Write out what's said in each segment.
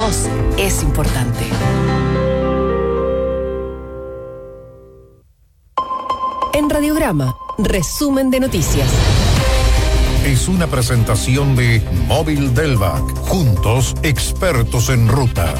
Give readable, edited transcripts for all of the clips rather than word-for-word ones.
voz es importante. En Radiograma, resumen de noticias. Es una presentación de Móvil Delvac. Juntos, expertos en ruta.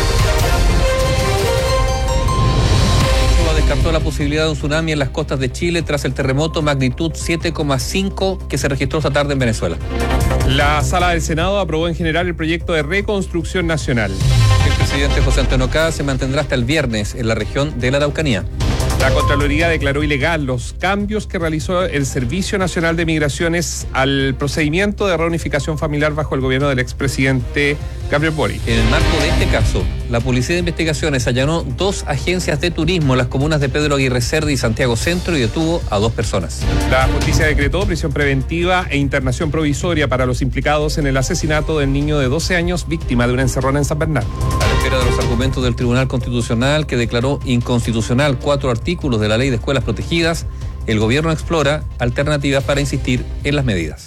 Descartó la posibilidad de un tsunami en las costas de Chile tras el terremoto magnitud 7,5 que se registró esta tarde en Venezuela. La Sala del Senado aprobó en general el proyecto de reconstrucción nacional. El presidente José Antonio Caz se mantendrá hasta el viernes en la región de la Araucanía. La Contraloría declaró ilegal los cambios que realizó el Servicio Nacional de Migraciones al procedimiento de reunificación familiar bajo el gobierno del expresidente Gabriel Boric. En el marco de este caso, la Policía de Investigaciones allanó 2 agencias de turismo en las comunas de Pedro Aguirre Cerda y Santiago Centro y detuvo a 2 personas. La justicia decretó prisión preventiva e internación provisoria para los implicados en el asesinato del niño de 12 años víctima de una encerrona en San Bernardo. A la espera de los argumentos del Tribunal Constitucional que declaró inconstitucional 4 artículos de la Ley de Escuelas Protegidas, el gobierno explora alternativas para insistir en las medidas.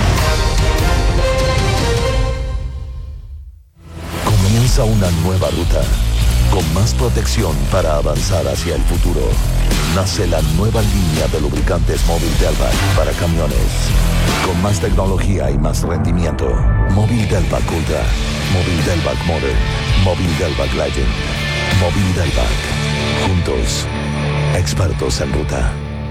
Comienza una nueva ruta, con más protección para avanzar hacia el futuro. Nace la nueva línea de lubricantes Móvil Delvac para camiones, con más tecnología y más rendimiento. Móvil Delvac Ultra, Móvil Delvac Modern, Móvil Delvac Legend, Móvil Delvac. Juntos, expertos en ruta.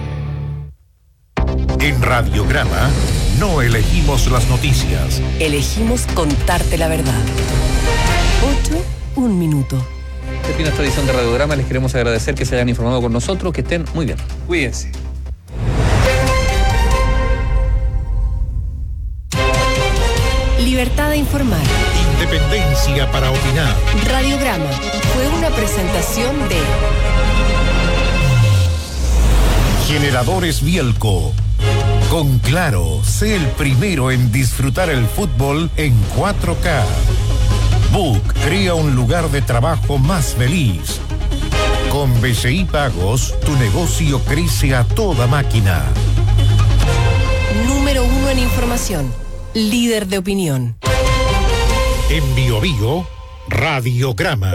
En Radiograma, no elegimos las noticias. Elegimos contarte la verdad. 8, 1 minuto. Termina esta edición de Radiograma. Les queremos agradecer que se hayan informado con nosotros. Que estén muy bien. Cuídense. Libertad de informar. Independencia para opinar. Radiograma fue una presentación de Generadores Bielco. Con Claro, sé el primero en disfrutar el fútbol en 4K. Book crea un lugar de trabajo más feliz. Con BCI Pagos, tu negocio crece a toda máquina. número 1 en información. Líder de opinión. En Bio Bio, Radiograma.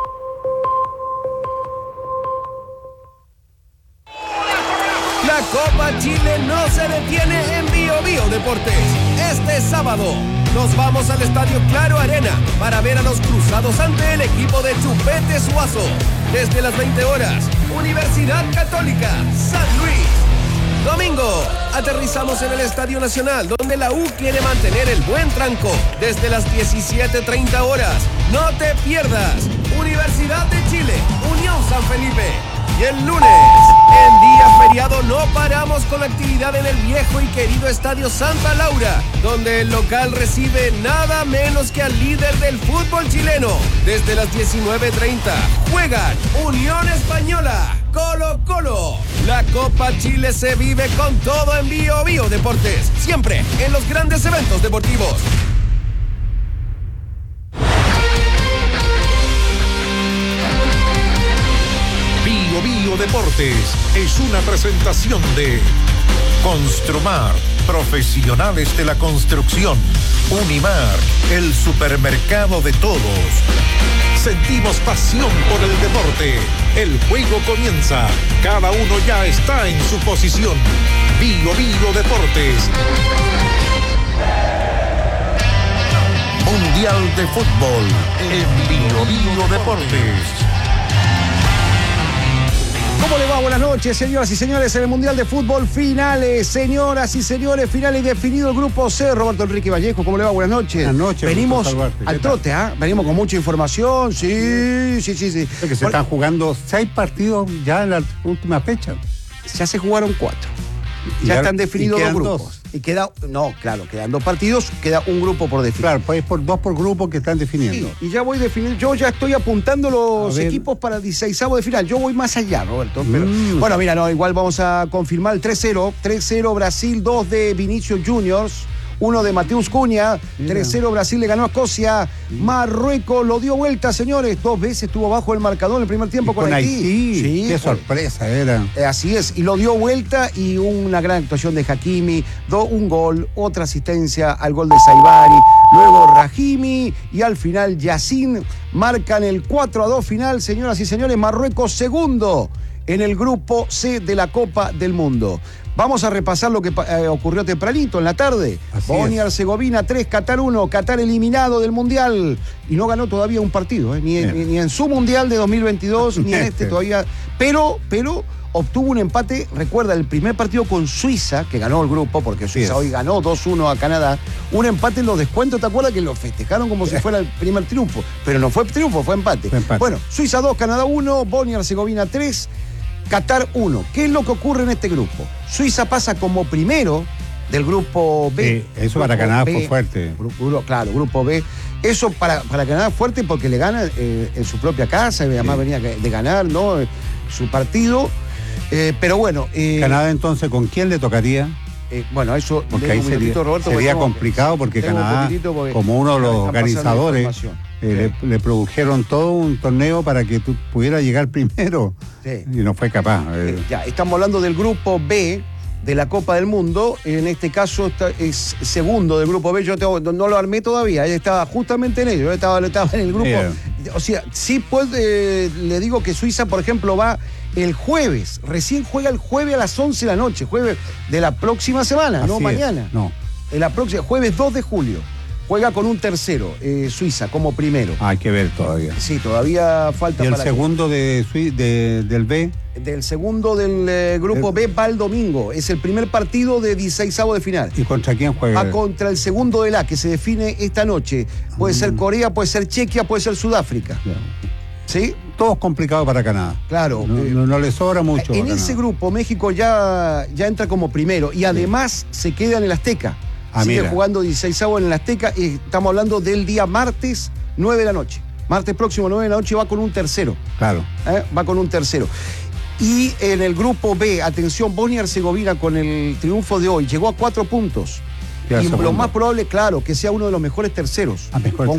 La Copa Chile no se detiene en Bio Bio Deportes. Este sábado nos vamos al Estadio Claro Arena para ver a los cruzados ante el equipo de Chupete Suazo. Desde las 20 horas, Universidad Católica, San Luis. Domingo, aterrizamos en el Estadio Nacional, donde la U quiere mantener el buen tranco. Desde las 17:30 horas, no te pierdas. Universidad de Chile, Unión San Felipe. Y el lunes, en día feriado, no paramos con la actividad en el viejo y querido Estadio Santa Laura, donde el local recibe nada menos que al líder del fútbol chileno. Desde las 19:30, juegan Unión Española, Colo-Colo. La Copa Chile se vive con todo en Bio Bio Deportes, siempre en los grandes eventos deportivos. Bio Bio Deportes es una presentación de Construmar, profesionales de la construcción. Unimar, el supermercado de todos. Sentimos pasión por el deporte. El juego comienza. Cada uno ya está en su posición. Bio Bio Deportes. Mundial de Fútbol en Bio Bio Deportes. ¿Cómo le va? Buenas noches, señoras y señores, en el Mundial de Fútbol, finales, señoras y señores, finales, definido el grupo C. Roberto Enrique Vallejo, ¿cómo le va? Buenas noches. Buenas noches. Venimos al trote, ¿ah? Venimos con mucha información, sí. Que se están jugando 6 partidos ya en la última fecha. Ya se jugaron 4. Ya están definidos los grupos. 2. Y quedan 2 partidos, queda un grupo por definir. Claro, pues por 2 por grupo que están definiendo. Sí, y ya voy definiendo, yo ya estoy apuntando los equipos para el 16avo de final. Yo voy más allá, Roberto. Pero, bueno, mira, igual vamos a confirmar el 3-0. 3-0 Brasil, 2 de Vinicius Juniors. 1 de Mateus Cunha, 3-0 Brasil le ganó a Escocia, Marruecos lo dio vuelta, señores, 2 veces estuvo bajo el marcador en el primer tiempo con Haití. Sí, qué sorpresa era. Así es, y lo dio vuelta y una gran actuación de Hakimi, un gol, otra asistencia al gol de Saibari, luego Rahimi y al final Yacine marcan el 4-2 final, señoras y señores. Marruecos segundo en el grupo C de la Copa del Mundo. Vamos a repasar lo que ocurrió tempranito en la tarde. Bosnia-Herzegovina 3, Qatar 1, Qatar eliminado del Mundial y no ganó todavía un partido, ni en su Mundial de 2022 ni en este todavía, pero obtuvo un empate. Recuerda el primer partido con Suiza, que ganó el grupo, porque Suiza hoy ganó 2-1 a Canadá, un empate en los descuentos. ¿Te acuerdas que lo festejaron como si fuera el primer triunfo? Pero no fue triunfo, fue empate. Bueno, Suiza 2, Canadá 1, Bosnia-Herzegovina 3, Qatar 1. ¿Qué es lo que ocurre en este grupo? Suiza pasa como primero del grupo B. Sí, eso para Canadá fue fuerte. Claro, grupo B. Eso para Canadá fuerte porque le gana en su propia casa, y además venía de ganar, ¿no? Su partido. Pero bueno. Canadá entonces, ¿con quién le tocaría? Bueno, eso porque ahí sería complicado porque Canadá, como uno de los organizadores, le produjeron todo un torneo para que tú pudieras llegar primero. Sí. Y no fue capaz. Ya, estamos hablando del grupo B de la Copa del Mundo. En este caso es segundo del grupo B. Yo no lo armé todavía. Estaba justamente en ello. Yo estaba en el grupo. O sea, sí, pues le digo que Suiza, por ejemplo, va el jueves. Recién juega el jueves a las 11 de la noche. Jueves de la próxima semana, así no mañana. No. La próxima, jueves 2 de julio. Juega con un tercero, Suiza, como primero. Hay que ver todavía. Sí, todavía falta. ¿Y el segundo del B? Del segundo del grupo B va el domingo. Es el primer partido de 16avos de final. ¿Y contra quién juega? Va contra el segundo del A, que se define esta noche. Puede ser Corea, puede ser Chequia, puede ser Sudáfrica. Claro. ¿Sí? Todo es complicado para Canadá. Claro. No le sobra mucho. En ese grupo, México ya entra como primero y además se queda en el Azteca. Sigue jugando 16avos en el Azteca y estamos hablando del día martes 9 de la noche. Martes próximo 9 de la noche va con un tercero. Claro. Va con un tercero. Y en el grupo B, atención, Bosnia-Herzegovina con el triunfo de hoy llegó a 4 puntos. Y lo más probable, claro, que sea uno de los mejores terceros. Con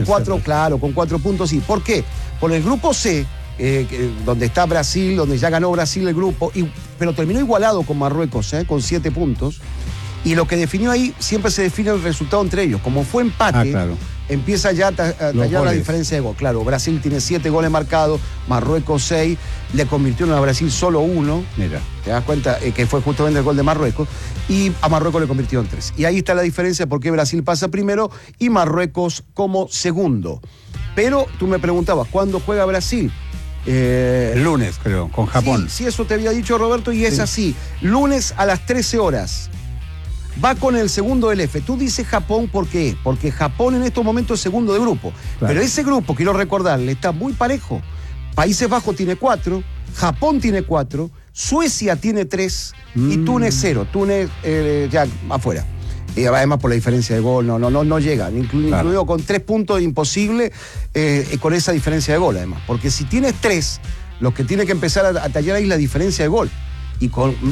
4 puntos, sí. ¿Por qué? Por el grupo C, donde está Brasil, donde ya ganó Brasil el grupo, pero terminó igualado con Marruecos, con 7 puntos. Y lo que definió ahí, siempre se define el resultado entre ellos. Como fue empate, empieza ya a tallar la diferencia de gol. Claro, Brasil tiene 7 goles marcados, Marruecos 6, le convirtieron a Brasil solo 1. Mira. Te das cuenta que fue justamente el gol de Marruecos. Y a Marruecos le convirtió en 3. Y ahí está la diferencia porque Brasil pasa primero y Marruecos como segundo. Pero tú me preguntabas, ¿cuándo juega Brasil? El lunes, creo, con Japón. Sí, eso te había dicho Roberto y es así. Lunes a las 13 horas. Va con el segundo del F. Tú dices Japón, ¿por qué? Porque Japón en estos momentos es segundo de grupo. Claro. Pero ese grupo, quiero recordarle, está muy parejo. Países Bajos tiene 4, Japón tiene 4, Suecia tiene 3 y Túnez 0. Túnez ya afuera. Y además por la diferencia de gol, no llega. Incluido con 3 puntos imposible con esa diferencia de gol, además. Porque si tienes 3, los que tiene que empezar a tallar ahí la diferencia de gol. Y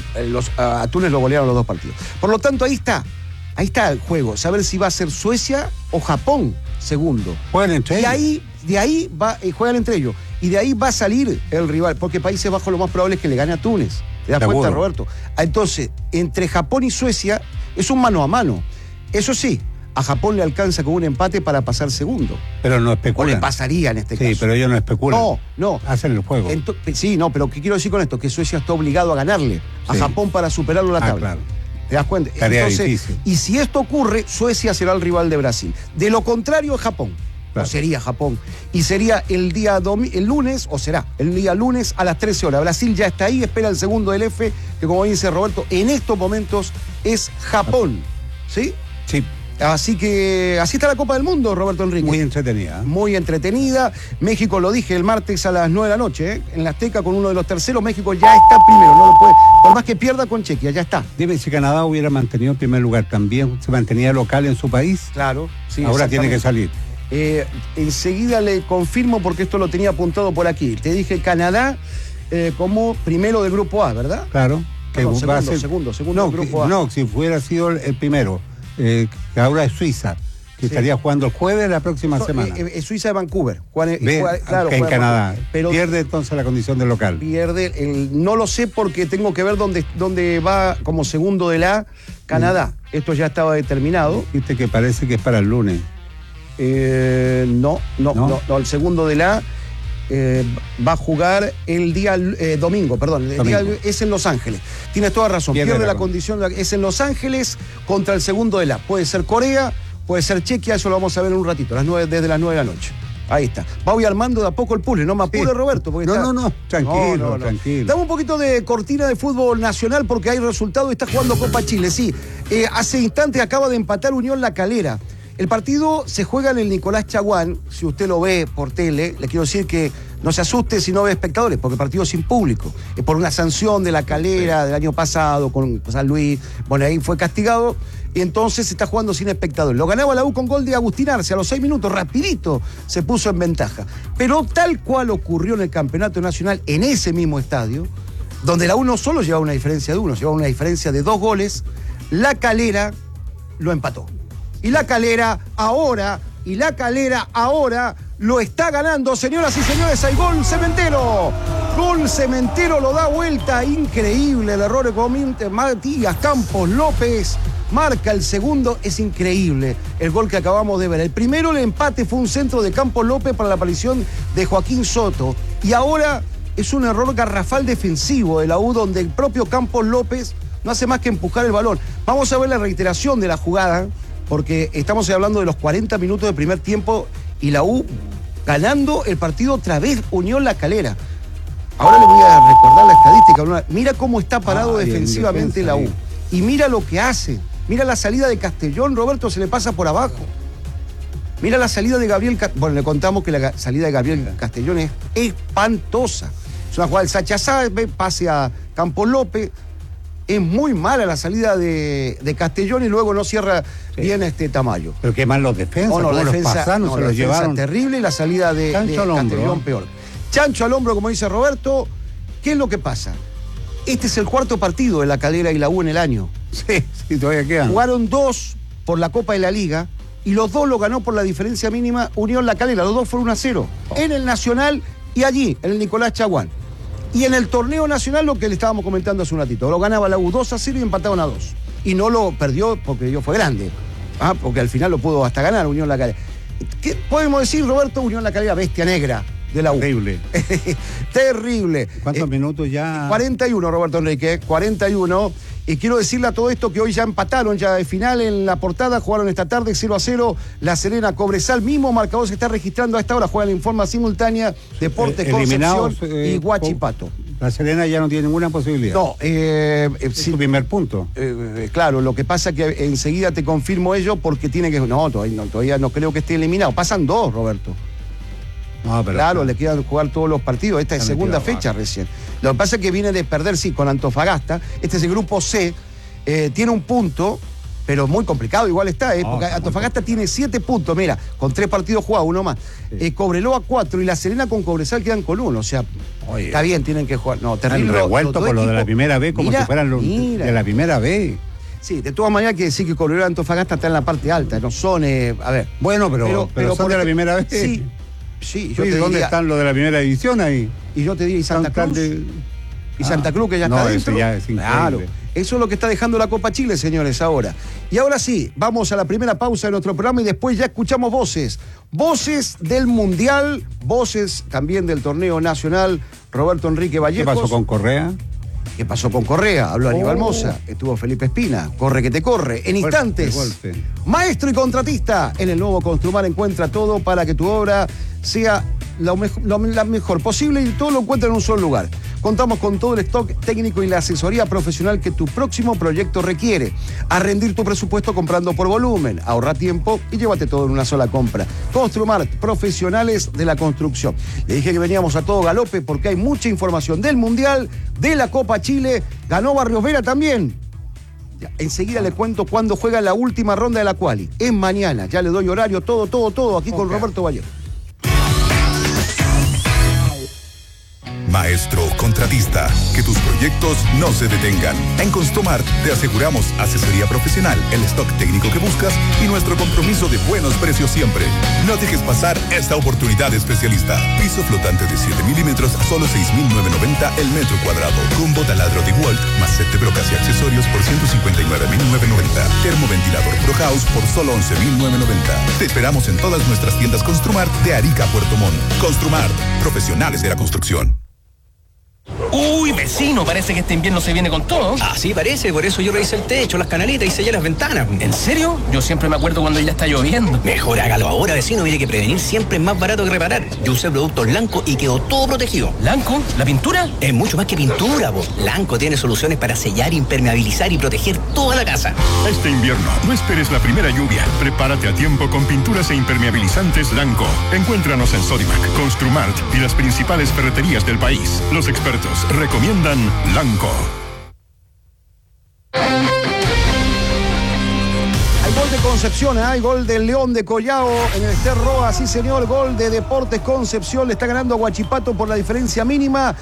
a Túnez lo golearon los 2 partidos. Por lo tanto, ahí está el juego. Saber si va a ser Suecia o Japón segundo. Juegan entre ellos. De ahí juegan entre ellos. Y de ahí va a salir el rival, porque Países Bajos lo más probable es que le gane a Túnez. ¿Te das cuenta, Roberto? Entonces, entre Japón y Suecia es un mano a mano. Eso sí, a Japón le alcanza con un empate para pasar segundo. Pero no especulan. O le pasaría en este caso. Sí, pero ellos no especulan. No. Hacen el juego. Pero ¿qué quiero decir con esto? Que Suecia está obligado a ganarle a Japón para superarlo en la tabla. Claro. ¿Te das cuenta? Tarea difícil. Y si esto ocurre, Suecia será el rival de Brasil. De lo contrario, Japón. Claro. O sería Japón. Y sería el lunes, o será el día lunes a las 13 horas. Brasil ya está ahí, espera el segundo del F, que como dice Roberto, en estos momentos es Japón. ¿Sí? Sí. Así que así está la Copa del Mundo, Roberto Enrique. Muy entretenida. Muy entretenida. México, lo dije, el martes a las 9 de la noche, en la Azteca con uno de los terceros. México ya está primero, no lo puede. Por más que pierda con Chequia, ya está. Dime, si Canadá hubiera mantenido el primer lugar, ¿también se mantenía local en su país? Claro, sí. Ahora tiene que salir. Enseguida le confirmo porque esto lo tenía apuntado por aquí. Te dije Canadá como primero del grupo A, ¿verdad? Claro. Segundo del grupo A. No, si hubiera sido el primero. Que ahora es Suiza, que estaría jugando el jueves la próxima semana. Es Suiza de Vancouver. Claro, que en Canadá. Pero pierde entonces la condición de local. No lo sé porque tengo que ver dónde va como segundo de la Canadá. Esto ya estaba determinado. Viste que parece que es para el lunes. No, el segundo de la va a jugar el día domingo, perdón. El día es en Los Ángeles. Tienes toda razón. Pierde la condición. Es en Los Ángeles contra el segundo de la. Puede ser Corea, puede ser Chequia, eso lo vamos a ver en un ratito, desde las 9 de la noche. Ahí está. Voy armando de a poco el puzzle, no me apure, Roberto. Porque tranquilo. Dame un poquito de cortina de fútbol nacional porque hay resultado y está jugando Copa Chile. Sí, hace instantes acaba de empatar Unión La Calera. El partido se juega en el Nicolás Chaguán. Si usted lo ve por tele, le quiero decir que no se asuste si no ve espectadores, porque el partido es sin público. Es por una sanción de La Calera del año pasado con San Luis. Bueno, ahí fue castigado y entonces se está jugando sin espectadores. Lo ganaba la U con gol de Agustín Arce a los 6 minutos, rapidito se puso en ventaja. Pero tal cual ocurrió en el Campeonato Nacional, en ese mismo estadio, donde la U no solo llevaba una diferencia de 1, llevaba una diferencia de 2 goles, La Calera lo empató. Y La Calera ahora lo está ganando, señoras y señores. Hay gol Cementero. Gol Cementero, lo da vuelta. Increíble el error de Matías Campos López. Marca el segundo. Es increíble el gol que acabamos de ver. El primero, el empate, fue un centro de Campos López para la aparición de Joaquín Soto. Y ahora es un error garrafal defensivo de la U, donde el propio Campos López no hace más que empujar el balón. Vamos a ver la reiteración de la jugada, porque estamos hablando de los 40 minutos de primer tiempo y la U ganando el partido otra vez, Unión La Calera. Ahora le voy a recordar la estadística. Mira cómo está parado defensivamente la U. Y mira lo que hace. Mira la salida de Castellón, Roberto, se le pasa por abajo. Mira la salida de Gabriel. Bueno, le contamos que la salida de Gabriel Castellón es espantosa. Es una jugada del Sacha Sáenz, pase a Campos López. Es muy mala la salida de Castellón y luego no cierra bien Tamayo. Pero qué mal los defensas, los pasaron, se los llevaron. Terrible, y la salida de Castellón peor. Chancho al hombro, como dice Roberto. ¿Qué es lo que pasa? Este es el cuarto partido de La Calera y la U en el año. Sí, todavía quedan. Jugaron 2 por la Copa de la Liga y los 2 lo ganó por la diferencia mínima Unión La Calera. Los 2 fueron 1-0 en el Nacional y allí, en el Nicolás Chaguán. Y en el torneo nacional, lo que le estábamos comentando hace un ratito, lo ganaba la U 2-0 y empataron a 2. Y no lo perdió porque ellos fue grande. Porque al final lo pudo hasta ganar Unión La Calera. ¿Qué podemos decir, Roberto? Unión La Calera, bestia negra de la U. Terrible. Terrible. ¿Cuántos minutos ya? 41, Roberto Enrique, 41. Y quiero decirle a todo esto que hoy ya empataron, ya de final en la portada, jugaron esta tarde 0-0, La Serena Cobresal, mismo marcador se está registrando a esta hora, juegan en forma simultánea Deportes Concepción y Huachipato. La Serena ya no tiene ninguna posibilidad. No, es su primer punto. Claro, lo que pasa es que enseguida te confirmo ello porque tiene que... No, todavía no creo que esté eliminado. Pasan 2, Roberto. No, pero claro, le quedan jugar todos los partidos. Esta es segunda fecha recién. Lo que pasa es que viene de perder, sí, con Antofagasta. Este es el grupo C. Tiene un punto, pero muy complicado igual está, porque Antofagasta tiene 7 puntos. Mira, con 3 partidos jugados, 1 más. Cobreloa 4 y La Serena con Cobresal quedan con 1. O sea, está bien, tienen que jugar. No, terrible. Han revuelto por lo de la primera vez, como si fueran los de la primera vez. Sí, de todas maneras que decir que Cobreloa y Antofagasta están en la parte alta. No son, a ver. Bueno, pero son de la primera vez. Sí, yo te ¿dónde están los de la primera división ahí? Y yo te diría, ¿y Santa Cruz? Y Santa Cruz, que ya está dentro. Eso ya es increíble. Claro, eso es lo que está dejando la Copa Chile, señores, ahora. Y ahora sí, vamos a la primera pausa de nuestro programa y después ya escuchamos voces. Voces del Mundial, voces también del torneo nacional. Roberto Enrique Vallejos. ¿Qué pasó con Correa? ¿Qué pasó con Correa? Habló Aníbal Mosa, estuvo Felipe Espina. Corre que te corre. En instantes, maestro y contratista. En el nuevo Construmar encuentra todo para que tu obra sea la mejor posible y todo lo encuentra en un solo lugar. Contamos con todo el stock técnico y la asesoría profesional que tu próximo proyecto requiere. A rendir tu presupuesto comprando por volumen. Ahorra tiempo y llévate todo en una sola compra. Construmar, profesionales de la construcción. Le dije que veníamos a todo galope porque hay mucha información del Mundial, de la Copa Chile. Ganó Barrios Vera también. Ya, enseguida le cuento cuándo juega la última ronda de la quali. Es mañana. Ya le doy horario, todo aquí con Roberto Vallejo. Maestro contratista, que tus proyectos no se detengan. En Construmart te aseguramos asesoría profesional, el stock técnico que buscas y nuestro compromiso de buenos precios siempre. No dejes pasar esta oportunidad especialista. Piso flotante de 7 milímetros a solo 6.990 el metro cuadrado. Combo taladro de Walt más set de brocas y accesorios por 159.990. Termoventilador Pro House por solo 11.990. Te esperamos en todas nuestras tiendas Construmart de Arica a Puerto Montt. Construmart, profesionales de la construcción. Uy, vecino, parece que este invierno se viene con todo. Así parece, por eso yo revisé el techo, las canaletas y sellé las ventanas. ¿En serio? Yo siempre me acuerdo cuando ya está lloviendo. Mejor hágalo ahora, vecino, mire que prevenir siempre es más barato que reparar. Yo usé productos Lanco y quedó todo protegido. ¿Lanco? ¿La pintura? Es mucho más que pintura, vos. Lanco tiene soluciones para sellar, impermeabilizar y proteger toda la casa. Este invierno, no esperes la primera lluvia. Prepárate a tiempo con pinturas e impermeabilizantes Lanco. Encuéntranos en Sodimac, Construmart y las principales ferreterías del país. Los expertos recomiendan Lanco. Hay gol de Concepción, hay gol del León de Collao en el Cerro, sí señor, gol de Deportes Concepción, le está ganando a Huachipato por la diferencia mínima,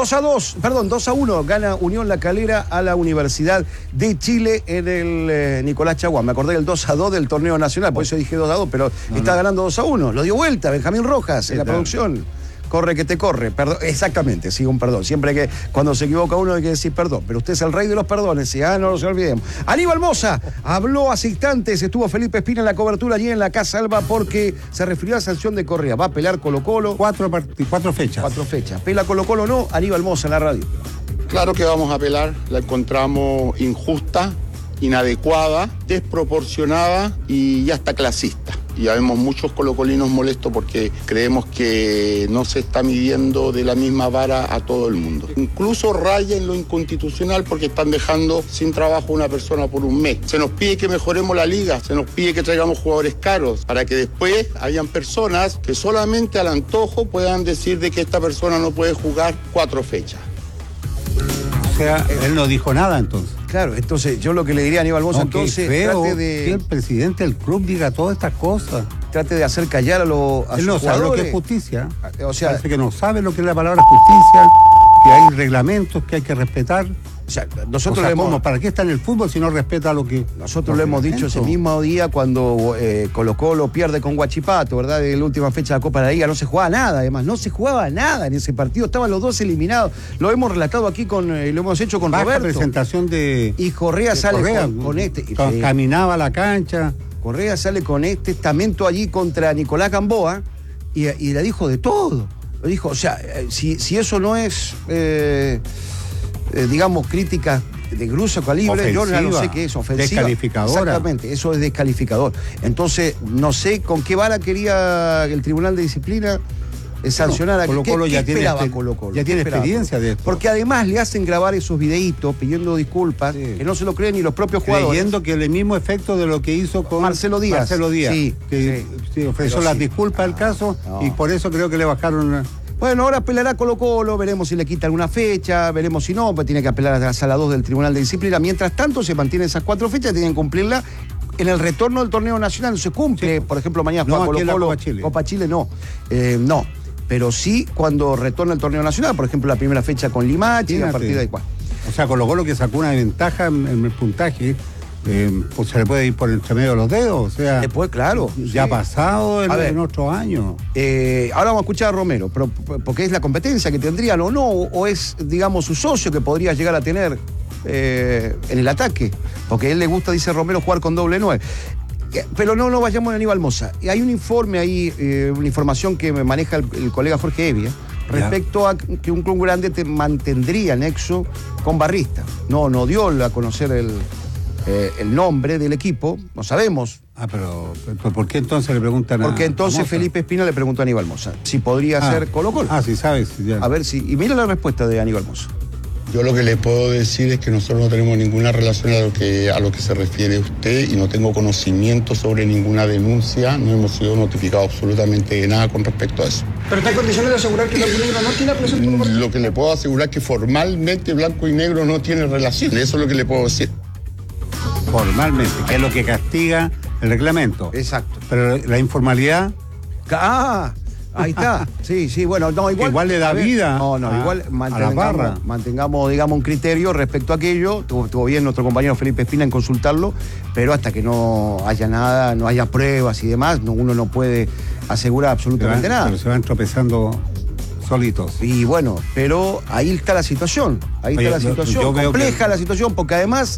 2-1, gana Unión La Calera a la Universidad de Chile en el Nicolás Chaguán. Me acordé del 2-2 del torneo nacional, por eso dije 2-2, pero está ganando 2-1, lo dio vuelta Benjamín Rojas en la producción. Corre que te corre, perdón, exactamente, sí, un perdón. Siempre que cuando se equivoca uno hay que decir perdón, pero usted es el rey de los perdones, ¿sí? No nos olvidemos. Aníbal Mosa habló hace instantes, estuvo Felipe Espina en la cobertura allí en la Casa Alba porque se refirió a la sanción de Correa. Va a pelear Colo-Colo. Cuatro fechas. 4 fechas. Pela Colo-Colo no, Aníbal Mosa en la radio. Claro que vamos a apelar, la encontramos injusta, inadecuada, desproporcionada y ya está clasista. Y ya vemos muchos colocolinos molestos porque creemos que no se está midiendo de la misma vara a todo el mundo. Incluso raya en lo inconstitucional porque están dejando sin trabajo a una persona por un mes. Se nos pide que mejoremos la liga, se nos pide que traigamos jugadores caros para que después hayan personas que solamente al antojo puedan decir de que esta persona no puede jugar 4 fechas. O sea, él no dijo nada entonces. Claro, entonces yo lo que le diría a Aníbal Mosa, entonces trate de... que el presidente del club diga todas estas cosas. Trate de hacer callar a los Él no sabe lo que es justicia. O sea, parece que no sabe lo que es la palabra justicia, que hay reglamentos que hay que respetar. O sea, nosotros ¿para qué está en el fútbol si no respeta lo que... Nosotros lo hemos dicho ese mismo día cuando Colo-Colo pierde con Huachipato, ¿verdad? En la última fecha de la Copa de la Liga no se jugaba nada, además, no se jugaba nada en ese partido, estaban los dos eliminados. Lo hemos relatado aquí lo hemos hecho con Roberto. Presentación de... Y Correa sale con este... Caminaba a la cancha. Correa sale con este estamento allí contra Nicolás Gamboa y le dijo de todo. Lo dijo, o sea, si eso no es... digamos, críticas de grueso calibre, ofensiva, yo no sé qué es, ofensiva. Descalificadora. Exactamente, eso es descalificador. Entonces, no sé con qué vara quería el Tribunal de Disciplina sancionar a Colo-Colo. ¿Qué esperaba Colo-Colo? Ya tiene experiencia de esto. Porque además le hacen grabar esos videitos pidiendo disculpas, que no se lo creen ni los propios jugadores. Creyendo que el mismo efecto de lo que hizo con Marcelo Díaz. Sí, que ofreció las disculpas al caso y por eso creo que le bajaron... Bueno, ahora apelará Colo-Colo, veremos si le quita alguna fecha, veremos si no, pues tiene que apelar a la 2 del Tribunal de Disciplina. Mientras tanto, se mantienen esas 4 fechas, tienen que cumplirla. En el retorno del torneo nacional no se cumple, por ejemplo, mañana juega Colo-Colo, Copa Chile no. No, pero sí cuando retorna el torneo nacional, por ejemplo, la primera fecha con Limache, a partir de ahí. O sea, Colo-Colo que sacó una ventaja en el puntaje, pues se le puede ir por entre medio de los dedos, o sea... Después, claro. Ya ha pasado en otros años. Ahora vamos a escuchar a Romero, pero porque es la competencia que tendrían o no, o es, digamos, su socio que podría llegar a tener en el ataque, porque a él le gusta, dice Romero, jugar con doble 9. Pero no vayamos a Aníbal Mosa. Hay un informe ahí, una información que me maneja el colega Jorge Evia, respecto a que un club grande te mantendría nexo con Barrista. No dio a conocer el nombre del equipo, no sabemos. Pero ¿por qué entonces le preguntan Porque entonces Felipe Espina le preguntó a Aníbal Mosa si podría ser Colo-Colo. Sí, sabes. Ya. A ver si... Y mira la respuesta de Aníbal Mosa. Yo lo que le puedo decir es que nosotros no tenemos ninguna relación a lo que se refiere usted y no tengo conocimiento sobre ninguna denuncia, no hemos sido notificados absolutamente de nada con respecto a eso. ¿Pero está en condiciones de asegurar que Blanco y Negro no tiene relación? Lo que le puedo asegurar es que formalmente Blanco y Negro no tiene relación, eso es lo que le puedo decir. Formalmente, que es lo que castiga el reglamento. Exacto. Pero la informalidad... Ahí está, sí, bueno, no, igual le da vida. Igual mantengamos, digamos, un criterio respecto a aquello. Estuvo bien nuestro compañero Felipe Espina en consultarlo, pero hasta que no haya nada, no haya pruebas y demás, uno no puede asegurar absolutamente nada. Pero se van tropezando solitos. Y bueno, pero ahí está la situación. Compleja la situación, porque además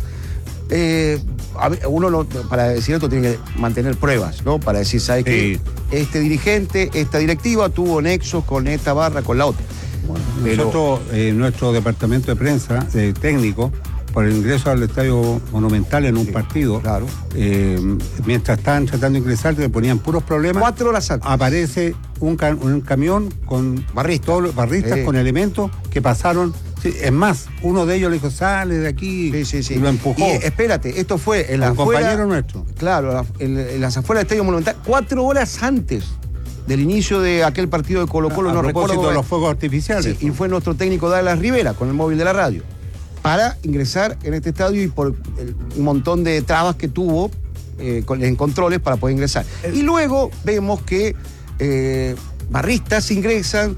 uno para decir esto tiene que mantener pruebas, ¿no? Para decir, ¿sabes qué? Este dirigente, esta directiva tuvo nexos con esta barra, con la otra. Bueno, nosotros, nuestro departamento de prensa técnico, por el ingreso al Estadio Monumental en un partido, claro. Mientras estaban tratando de ingresar, le ponían puros problemas. 4 horas antes. Aparece un camión con barristas con elementos que pasaron. Sí, es más, uno de ellos le dijo, sale de aquí, y lo empujó. Y espérate, esto fue en un compañero nuestro. Claro, en las afueras del Estadio Monumental, 4 horas antes del inicio de aquel partido de Colo-Colo, no recuerdo. De los fuegos artificiales. Sí, y fue nuestro técnico Douglas Rivera con el móvil de la radio para ingresar en este estadio y por un montón de trabas que tuvo en controles para poder ingresar. Y luego vemos que barristas ingresan,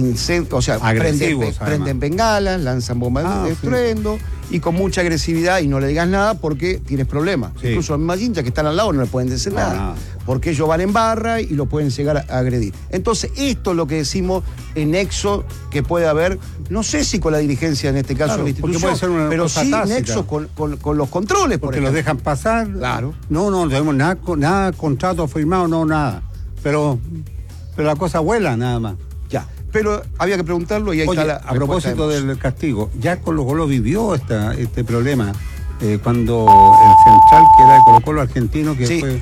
prenden bengalas, lanzan bombas de estruendo y con mucha agresividad, y no le digas nada porque tienes problemas. Sí. Incluso los mismas hinchas que están al lado no le pueden decir nada, porque ellos van en barra y lo pueden llegar a agredir. Entonces, esto es lo que decimos en nexo que puede haber, no sé si con la dirigencia en este caso de la institución, puede ser una pero cosa sí tácita. Nexos con los controles. Porque los dejan pasar. Claro. No tenemos nada contrato firmado, nada. Pero la cosa vuela nada más. Ya. Pero había que preguntarlo y ahí está la a propósito del castigo, ya Colo-Colo vivió este problema cuando el central que era de Colo-Colo argentino, que fue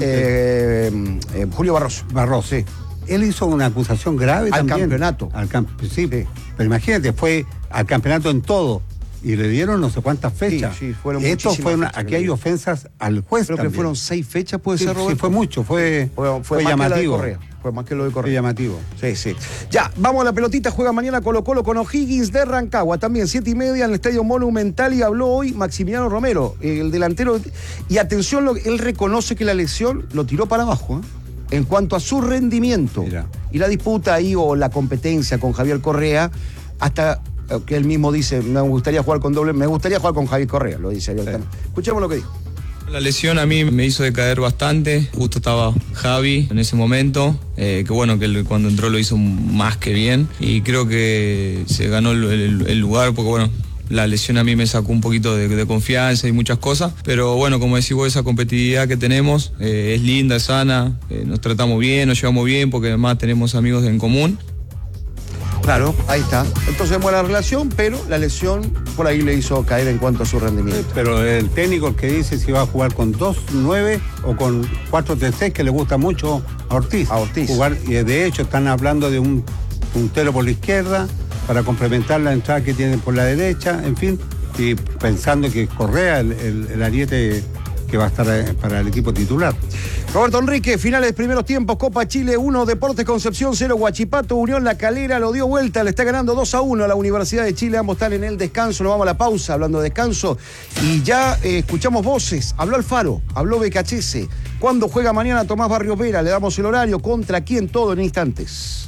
Julio Barroso. Sí. Él hizo una acusación grave al también. Campeonato. Sí. Pero imagínate, fue al campeonato en todo. Y le dieron no sé cuántas fechas. Sí, fueron Esto muchísimas fue fechas. Aquí hay ofensas al juez. Creo también. que fueron 6 fechas, puede ser, Roberto. Sí, fue mucho, fue llamativo. Fue más que lo de Correa. Fue llamativo. Sí. Ya, vamos a la pelotita. Juega mañana Colo-Colo con O'Higgins de Rancagua. También 7:30 en el Estadio Monumental, y habló hoy Maximiliano Romero, el delantero. Y atención, él reconoce que la lesión lo tiró para abajo, en cuanto a su rendimiento. Mira. Y la disputa ahí, o la competencia con Javier Correa, hasta que él mismo dice, me gustaría jugar con Javier Correa, lo dice abiertamente. Escuchemos lo que dijo. La lesión a mí me hizo decaer bastante. Justo estaba Javi en ese momento, que bueno, que cuando entró lo hizo más que bien, y creo que se ganó el lugar, porque bueno, la lesión a mí me sacó un poquito de confianza y muchas cosas, pero bueno, como decís vos, esa competitividad que tenemos es linda, es sana, nos tratamos bien, nos llevamos bien, porque además tenemos amigos en común. Claro, ahí está. Entonces, buena relación, pero la lesión por ahí le hizo caer en cuanto a su rendimiento. Pero el técnico, el que dice si va a jugar con 2-9 o con 4-3-6, que le gusta mucho a Ortiz. Jugar, y de hecho están hablando de un puntero por la izquierda para complementar la entrada que tienen por la derecha, en fin, y pensando que Correa el ariete que va a estar para el equipo titular. Roberto Enrique, finales de primeros tiempos, Copa Chile 1, Deportes Concepción 0, Huachipato, Unión La Calera lo dio vuelta, le está ganando 2-1 a la Universidad de Chile, ambos están en el descanso, nos vamos a la pausa hablando de descanso, y ya escuchamos voces, habló Alfaro, habló Becachese, ¿cuándo juega mañana Tomás Barrios Vera? Le damos el horario, contra quién, todo en instantes.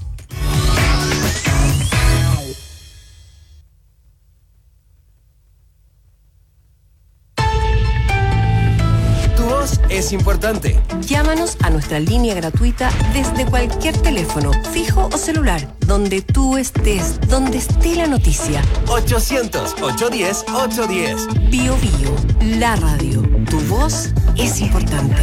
Es importante. Llámanos a nuestra línea gratuita desde cualquier teléfono, fijo o celular, donde tú estés, donde esté la noticia. 800-810-810. Bio, la radio. Tu voz es importante.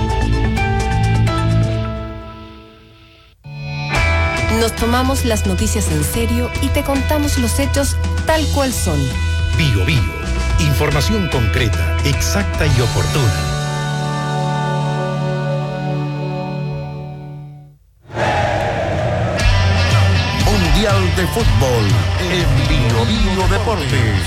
Nos tomamos las noticias en serio y te contamos los hechos tal cual son. Bio. Información concreta, exacta y oportuna. Mundial de Fútbol en Bio Deportes.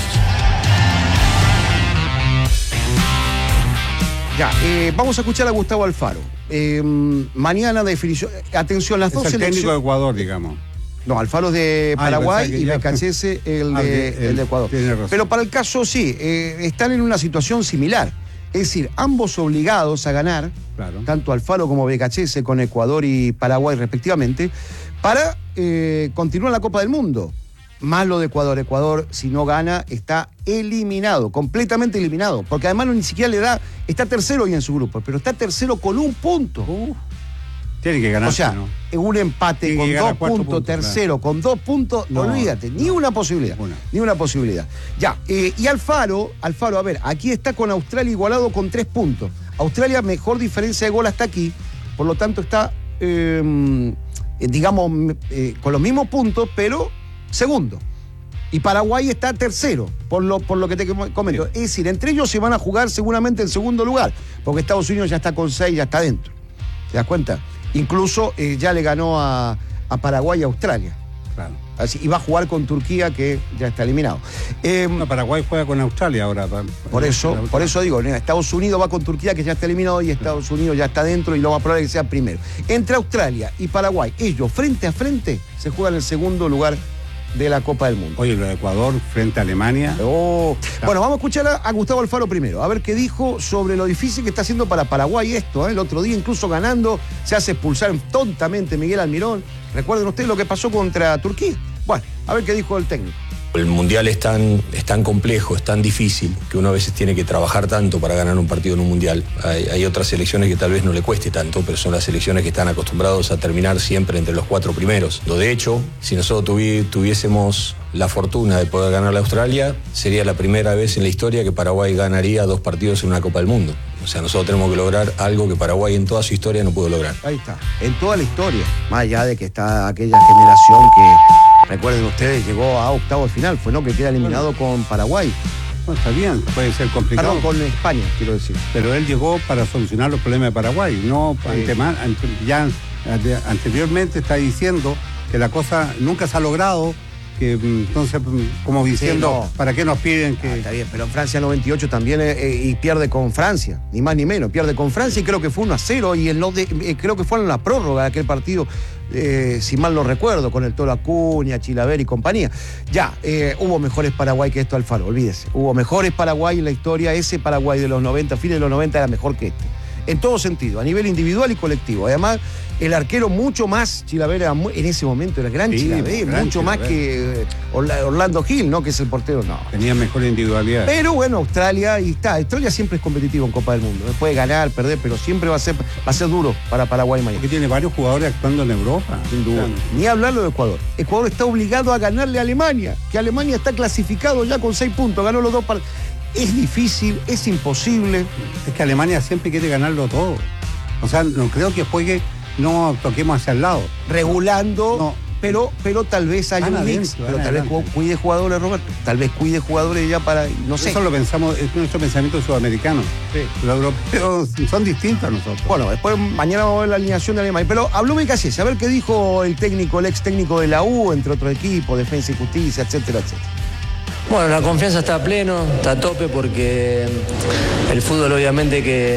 Ya, vamos a escuchar a Gustavo Alfaro. Mañana definición. Atención, las dos selecciones. El técnico de Ecuador, digamos. No, Alfaro es de Paraguay y Becachese el de Ecuador. Tiene razón. Pero para el caso sí, están en una situación similar. Es decir, ambos obligados a ganar, tanto Alfaro como Becachese con Ecuador y Paraguay respectivamente, para continuar la Copa del Mundo. Más lo de Ecuador. Ecuador, si no gana, está eliminado, completamente eliminado. Porque además ni siquiera le da, está tercero hoy en su grupo, pero está tercero con 1 punto. Tiene que ganar. O sea, ¿no? en un empate Tiene con 2 puntos, puntos, tercero con 2 puntos, no, olvídate, ni una posibilidad. Ni una posibilidad. Ya, y Alfaro, a ver, aquí está con Australia igualado con 3 puntos. Australia, mejor diferencia de gol hasta aquí, por lo tanto está, digamos, con los mismos puntos, pero segundo. Y Paraguay está tercero, por lo que te comento. Sí. Es decir, entre ellos se van a jugar seguramente en segundo lugar, porque Estados Unidos ya está con 6, ya está dentro. ¿Te das cuenta? Incluso ya le ganó a Paraguay y a Australia. Claro. Así, y va a jugar con Turquía, que ya está eliminado. Paraguay juega con Australia ahora. Por eso digo, Estados Unidos va con Turquía, que ya está eliminado, y Estados Unidos ya está dentro, y lo más probable es que sea primero. Entre Australia y Paraguay, ellos frente a frente se juegan el segundo lugar de la Copa del Mundo. Oye, lo de Ecuador frente a Alemania. Bueno, vamos a escuchar a Gustavo Alfaro primero, a ver qué dijo sobre lo difícil que está haciendo para Paraguay esto. El otro día, incluso ganando, se hace expulsar tontamente Miguel Almirón. Recuerden ustedes lo que pasó contra Turquía. Bueno, a ver qué dijo el técnico. El Mundial es tan complejo, es tan difícil, que uno a veces tiene que trabajar tanto para ganar un partido en un Mundial. Hay otras selecciones que tal vez no le cueste tanto, pero son las selecciones que están acostumbrados a terminar siempre entre los 4 primeros. De hecho, si nosotros tuviésemos la fortuna de poder ganar a Australia, sería la primera vez en la historia que Paraguay ganaría 2 partidos en una Copa del Mundo. O sea, nosotros tenemos que lograr algo que Paraguay en toda su historia no pudo lograr. Ahí está, en toda la historia. Más allá de que está aquella generación que, recuerden ustedes, llegó a octavos de final, fue no que queda eliminado con Paraguay. No, está bien, puede ser complicado. Perdón, con España, quiero decir. Pero él llegó para solucionar los problemas de Paraguay, no anteriormente está diciendo que la cosa nunca se ha logrado. Que entonces, como diciendo, ¿para qué nos piden que...? Está bien, pero en Francia 98 también y pierde con Francia, ni más ni menos, pierde con Francia y creo que fue 1-0 y creo que fue en la prórroga de aquel partido, si mal no recuerdo, con el Toro Acuña, Chilaver y compañía. Ya, hubo mejores Paraguay que esto, Alfaro, olvídese. Hubo mejores Paraguay en la historia, ese Paraguay de los 90, fines de los 90 era mejor que este. En todo sentido, a nivel individual y colectivo. Además, el arquero mucho más, Chilaver era en ese momento, era gran Chilaver, mucho más que Orlando Gil, ¿no? Que es el portero, no. Tenía mejor individualidad. Pero bueno, Australia, y está. Australia siempre es competitivo en Copa del Mundo. Puede ganar, perder, pero siempre va a ser duro para Paraguay mañana. Porque tiene varios jugadores actuando en Europa. Sin duda. Ni hablarlo de Ecuador. Ecuador está obligado a ganarle a Alemania, que Alemania está clasificado ya con 6 puntos, ganó los 2 partidos. Es difícil, es imposible. Es que Alemania siempre quiere ganarlo todo. O sea, no creo que juegue, no toquemos hacia el lado. Regulando, no. pero tal vez haya un mix. Pero tal vez cuide jugadores, Roberto. Tal vez cuide jugadores ya para, no sé. Eso lo pensamos, es nuestro pensamiento sudamericano. Sí. Los europeos son distintos a nosotros. Bueno, después mañana vamos a ver la alineación de Alemania. Pero habló Becachese, a ver qué dijo el ex técnico de la U, entre otros equipos, Defensa y Justicia, etcétera, etcétera. Bueno, la confianza está a pleno, está a tope porque el fútbol obviamente que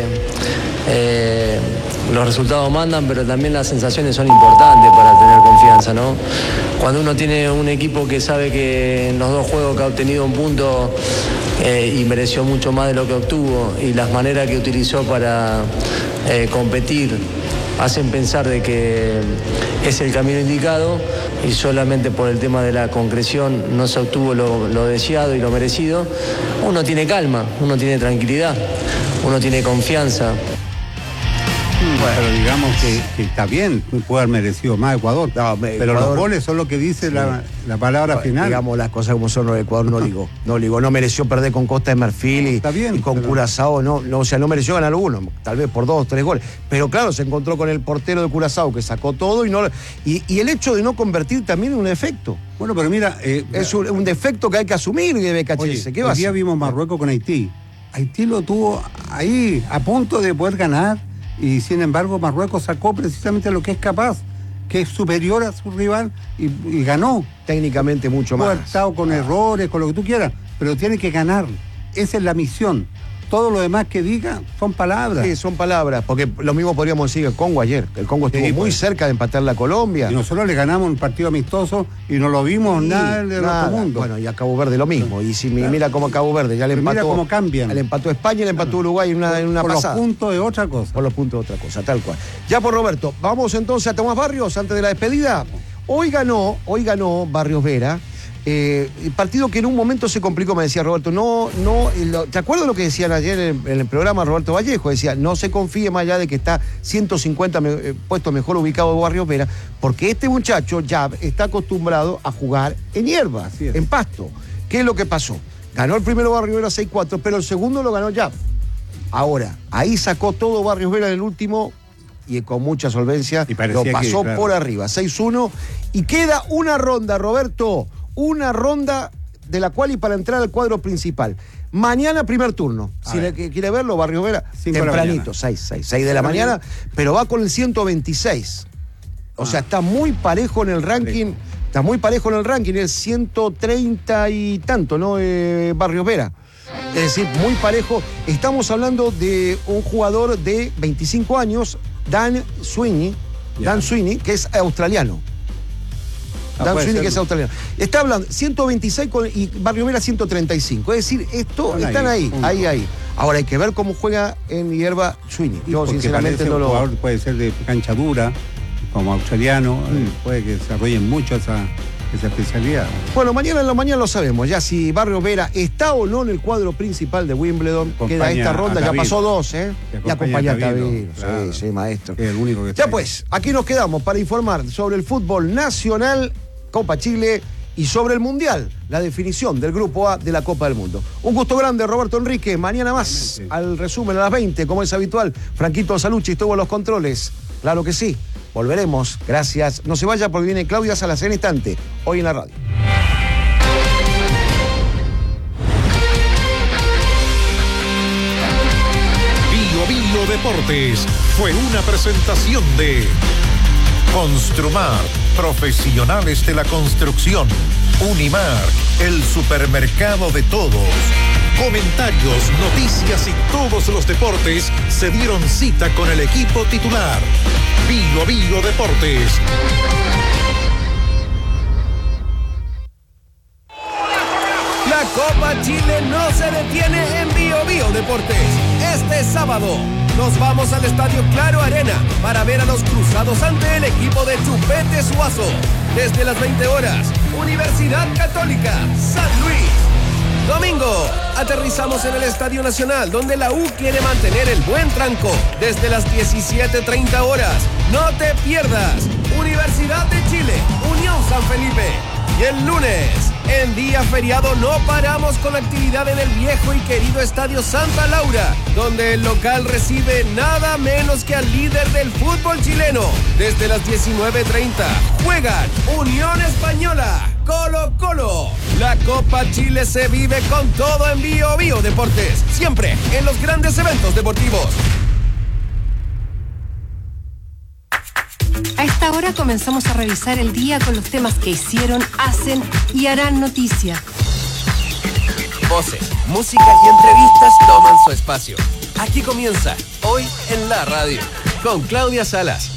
los resultados mandan, pero también las sensaciones son importantes para tener confianza, ¿no? Cuando uno tiene un equipo que sabe que en los 2 juegos que ha obtenido un punto y mereció mucho más de lo que obtuvo y las maneras que utilizó para competir hacen pensar de que es el camino indicado y solamente por el tema de la concreción no se obtuvo lo deseado y lo merecido. Uno tiene calma, uno tiene tranquilidad, uno tiene confianza. Pero digamos que está bien, puede haber merecido más Ecuador. No, pero Ecuador, los goles son lo que dice la palabra final. Digamos las cosas como son, Ecuador no ligó, no mereció perder con Costa de Marfil y con Curazao, o sea, no mereció ganar uno, tal vez por 2 o 3 goles. Pero claro, se encontró con el portero de Curazao que sacó todo y el hecho de no convertir también es un defecto. Bueno, pero mira, es un defecto que hay que asumir de Becachese. ¿Qué va a hacer? Hoy día vimos Marruecos con Haití. Haití lo tuvo ahí, a punto de poder ganar. Y sin embargo Marruecos sacó precisamente lo que es capaz, que es superior a su rival y ganó. Técnicamente mucho más. Puede haber estado con errores, con lo que tú quieras, pero tiene que ganar. Esa es la misión. todo lo demás que diga son palabras. Sí, son palabras, porque lo mismo podríamos decir el Congo ayer. El Congo estuvo muy cerca de empatar la Colombia. Y nosotros le ganamos un partido amistoso y no lo vimos nada del otro mundo. Bueno, y a Cabo Verde lo mismo. Y si mira cómo Cabo Verde ya le empató. Mira cómo cambian. Le empató España y le empató Uruguay en una por pasada. Por los puntos de otra cosa. Por los puntos de otra cosa, tal cual. Ya por Roberto, vamos entonces a Tomás Barrios antes de la despedida. Hoy ganó Barrios Vera. El partido que en un momento se complicó, me decía Roberto. ¿Te acuerdas lo que decían ayer en el programa Roberto Vallejo? Decía, no se confíe más allá de que está 150 puestos mejor ubicado de Barrios Vera, porque este muchacho ya está acostumbrado a jugar en hierba, en pasto. ¿Qué es lo que pasó? Ganó el primero Barrios Vera 6-4, pero el segundo lo ganó ya. Ahora, ahí sacó todo Barrios Vera en el último y con mucha solvencia lo pasó por arriba, 6-1. Y queda una ronda, Roberto. Una ronda de la cual y para entrar al cuadro principal. Mañana primer turno. Si quiere verlo, Barrios Vera, tempranito, 6 de la mañana, pero va con el 126. O sea, está muy parejo en el ranking. Está muy parejo en el ranking, es 130 y tanto, ¿no? Barrios Vera. Es decir, muy parejo. Estamos hablando de un jugador de 25 años, Dan Sweeney, que es australiano. Dan Sweeney, que es australiano. Está hablando 126 y Barrios Vera 135. Es decir, están ahí. Ahora hay que ver cómo juega en hierba Sweeney. Yo sinceramente no lo... jugador puede ser de cancha dura, como australiano, puede que desarrollen mucho esa especialidad. Bueno, mañana lo sabemos, ya si Barrios Vera está o no en el cuadro principal de Wimbledon. Queda esta ronda, ya pasó 2, Y acompaña a Tavilo. Claro. Sí, maestro. Es el único que ya pues, aquí nos quedamos para informar sobre el fútbol nacional, Copa Chile y sobre el Mundial, la definición del Grupo A de la Copa del Mundo. Un gusto grande, Roberto Enrique. Mañana más, al resumen a las 20, como es habitual. Franquito Salucci estuvo en los controles. Claro que sí. Volveremos. Gracias. No se vaya porque viene Claudia Salazar en instante, hoy en la radio. Bio Deportes fue una presentación de Construmar, profesionales de la construcción. Unimar, el supermercado de todos. Comentarios, noticias y todos los deportes se dieron cita con el equipo titular. Bio Deportes. La Copa Chile no se detiene en Bio Deportes. Este sábado nos vamos al Estadio Claro Arena para ver a los cruzados ante el equipo de Chupete Suazo. Desde las 20 horas, Universidad Católica, San Luis. Domingo, aterrizamos en el Estadio Nacional, donde la U quiere mantener el buen tranco. Desde las 17:30 horas, no te pierdas. Universidad de Chile, Unión San Felipe. Y el lunes, en día feriado, no paramos con actividad en el viejo y querido Estadio Santa Laura, donde el local recibe nada menos que al líder del fútbol chileno. Desde las 19:30, juegan Unión Española, Colo-Colo. La Copa Chile se vive con todo en Bio Deportes, siempre en los grandes eventos deportivos. A esta hora comenzamos a revisar el día con los temas que hicieron, hacen y harán noticia. Voces, música y entrevistas toman su espacio. Aquí comienza Hoy en la Radio, con Claudia Salas.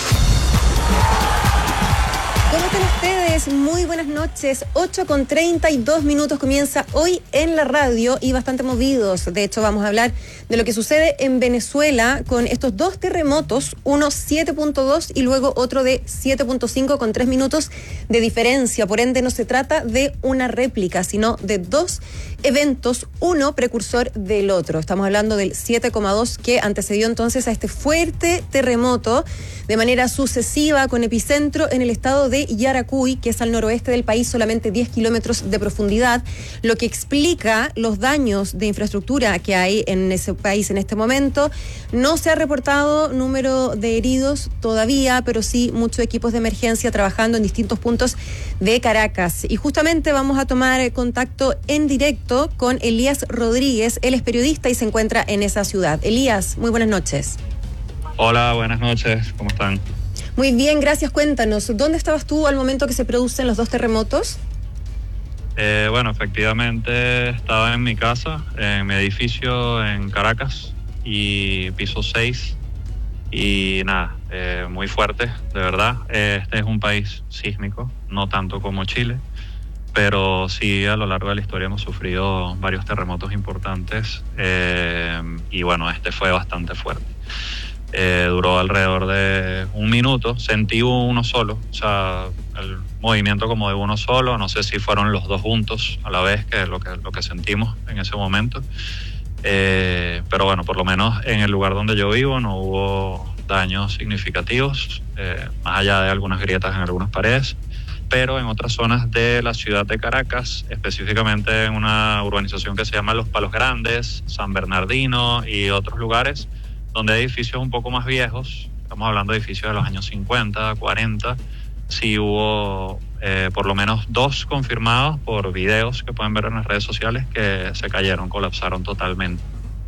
¿Cómo están ustedes? Muy buenas noches. 8:32 comienza Hoy en la Radio y bastante movidos. De hecho, vamos a hablar de lo que sucede en Venezuela con estos dos terremotos, uno 7.2 y luego otro de 7.5 con 3 minutos de diferencia. Por ende, no se trata de una réplica, sino de dos eventos, uno precursor del otro. Estamos hablando del 7.2 que antecedió entonces a este fuerte terremoto de manera sucesiva con epicentro en el estado de Yaracuy, que es al noroeste del país, solamente 10 kilómetros de profundidad, lo que explica los daños de infraestructura que hay en ese país en este momento. No se ha reportado número de heridos todavía, pero sí muchos equipos de emergencia trabajando en distintos puntos de Caracas. Y justamente vamos a tomar contacto en directo con Elías Rodríguez. Él es periodista y se encuentra en esa ciudad. Elías, muy buenas noches. Hola, buenas noches. ¿Cómo están? Muy bien, gracias. Cuéntanos, ¿dónde estabas tú al momento que se producen los dos terremotos? Bueno, efectivamente estaba en mi casa, en mi edificio en Caracas, y piso 6, y nada, muy fuerte, de verdad. Este es un país sísmico, no tanto como Chile, pero sí a lo largo de la historia hemos sufrido varios terremotos importantes, y bueno, este fue bastante fuerte. Duró alrededor de 1 minuto, sentí uno solo, o sea, el movimiento como de uno solo, no sé si fueron los dos juntos a la vez, que es lo que sentimos en ese momento, pero bueno, por lo menos en el lugar donde yo vivo no hubo daños significativos, más allá de algunas grietas en algunas paredes, pero en otras zonas de la ciudad de Caracas, específicamente en una urbanización que se llama Los Palos Grandes, San Bernardino y otros lugares, donde hay edificios un poco más viejos, estamos hablando de edificios de los años 50, 40, sí hubo por lo menos 2 confirmados por videos que pueden ver en las redes sociales que se cayeron, colapsaron totalmente.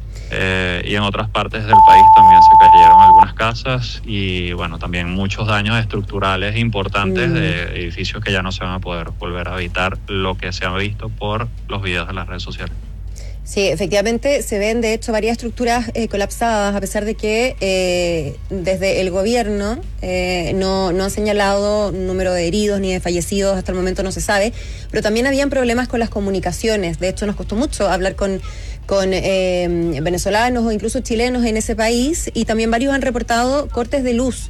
Y en otras partes del país también se cayeron algunas casas y bueno, también muchos daños estructurales importantes de edificios que ya no se van a poder volver a habitar, lo que se ha visto por los videos de las redes sociales. Sí, efectivamente se ven de hecho varias estructuras colapsadas, a pesar de que desde el gobierno no han señalado número de heridos ni de fallecidos, hasta el momento no se sabe, pero también habían problemas con las comunicaciones. De hecho nos costó mucho hablar con venezolanos o incluso chilenos en ese país, y también varios han reportado cortes de luz.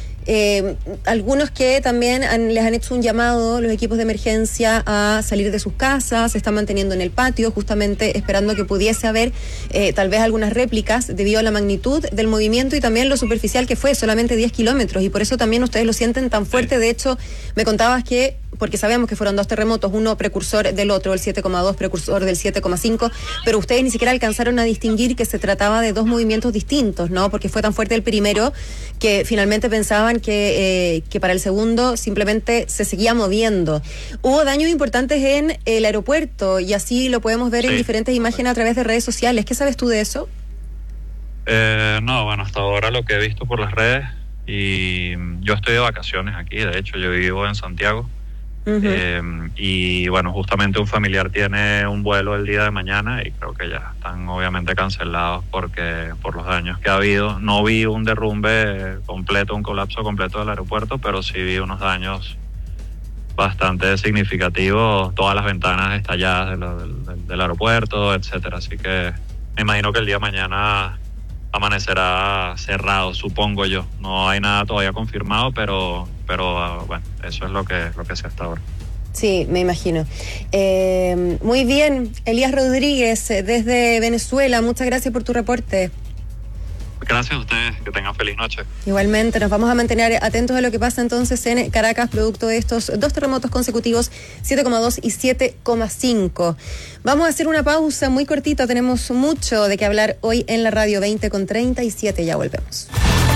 Algunos que también les han hecho un llamado los equipos de emergencia a salir de sus casas, se están manteniendo en el patio justamente esperando que pudiese haber tal vez algunas réplicas debido a la magnitud del movimiento y también lo superficial que fue, solamente 10 kilómetros, y por eso también ustedes lo sienten tan fuerte. De hecho, me contabas que, porque sabemos que fueron 2 terremotos, uno precursor del otro, el 7,2 precursor del 7,5, pero ustedes ni siquiera alcanzaron a distinguir que se trataba de 2 movimientos distintos, ¿no? Porque fue tan fuerte el primero que finalmente pensaban que para el segundo simplemente se seguía moviendo. Hubo daños importantes en el aeropuerto y así lo podemos ver en diferentes imágenes a través de redes sociales. ¿Qué sabes tú de eso? No, bueno, hasta ahora lo que he visto por las redes, y yo estoy de vacaciones aquí, de hecho yo vivo en Santiago. Y bueno, justamente un familiar tiene un vuelo el día de mañana y creo que ya están obviamente cancelados por los daños que ha habido. No vi un derrumbe completo, un colapso completo del aeropuerto, pero sí vi unos daños bastante significativos, todas las ventanas estalladas del aeropuerto, etcétera. Así que me imagino que el día de mañana amanecerá cerrado, supongo yo. No hay nada todavía confirmado, pero bueno, eso es lo que sé hasta ahora. Sí, me imagino. Muy bien, Elías Rodríguez, desde Venezuela, muchas gracias por tu reporte. Gracias a ustedes, que tengan feliz noche. Igualmente, nos vamos a mantener atentos a lo que pasa entonces en Caracas, producto de estos 2 terremotos consecutivos, 7,2 y 7,5. Vamos a hacer una pausa muy cortita, tenemos mucho de qué hablar hoy en la radio. 20:37, ya volvemos.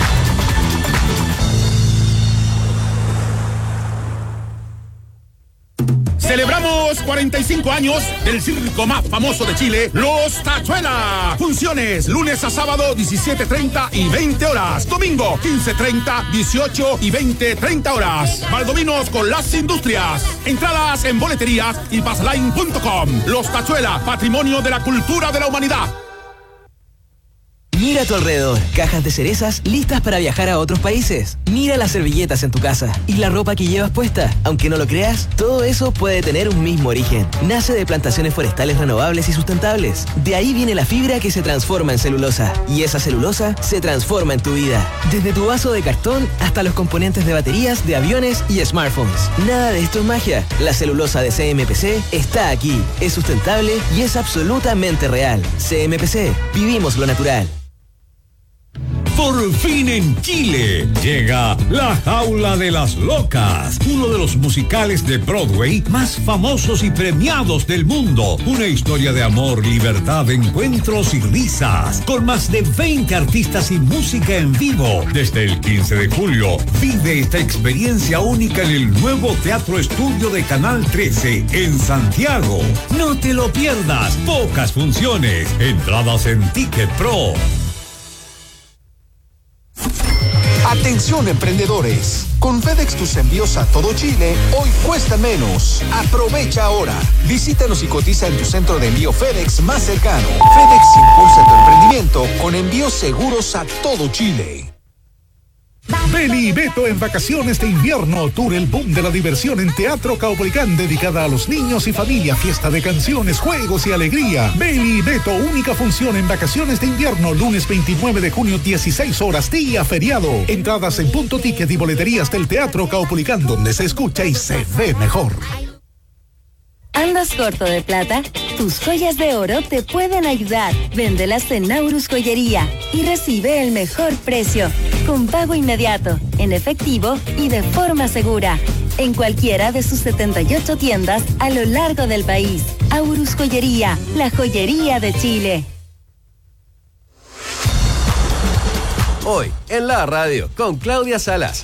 Celebramos 45 años del circo más famoso de Chile, Los Tachuela. Funciones lunes a sábado 17:30 y 20 horas. Domingo 15:30, 18 y 20:30 horas. Valdominos con las Industrias. Entradas en boleterías y passline.com. Los Tachuela, patrimonio de la cultura de la humanidad. Mira a tu alrededor, cajas de cerezas listas para viajar a otros países. Mira las servilletas en tu casa y la ropa que llevas puesta. Aunque no lo creas, todo eso puede tener un mismo origen. Nace de plantaciones forestales renovables y sustentables. De ahí viene la fibra que se transforma en celulosa. Y esa celulosa se transforma en tu vida. Desde tu vaso de cartón hasta los componentes de baterías, de aviones y smartphones. Nada de esto es magia. La celulosa de CMPC está aquí. Es sustentable y es absolutamente real. CMPC, vivimos lo natural. Por fin en Chile llega La Jaula de las Locas, uno de los musicales de Broadway más famosos y premiados del mundo. Una historia de amor, libertad, encuentros y risas, con más de 20 artistas y música en vivo. Desde el 15 de julio, vive esta experiencia única en el nuevo Teatro Estudio de Canal 13 en Santiago. No te lo pierdas, pocas funciones, entradas en Ticket Pro. Atención emprendedores, con FedEx tus envíos a todo Chile hoy cuestan menos. Aprovecha ahora. Visítanos y cotiza en tu centro de envío FedEx más cercano. FedEx impulsa tu emprendimiento con envíos seguros a todo Chile. Beli y Beto en vacaciones de invierno. Tour El Boom de la Diversión en Teatro Caupolicán, dedicada a los niños y familia. Fiesta de canciones, juegos y alegría. Beli y Beto, única función en vacaciones de invierno. Lunes 29 de junio, 16 horas, día feriado. Entradas en Punto Ticket y boleterías del Teatro Caupolicán, donde se escucha y se ve mejor. ¿Andas corto de plata? Tus joyas de oro te pueden ayudar. Véndelas en Naurus Joyería y recibe el mejor precio, con pago inmediato, en efectivo y de forma segura, en cualquiera de sus 78 tiendas a lo largo del país. Aurus Joyería, la joyería de Chile. Hoy, en la radio, con Claudia Salas.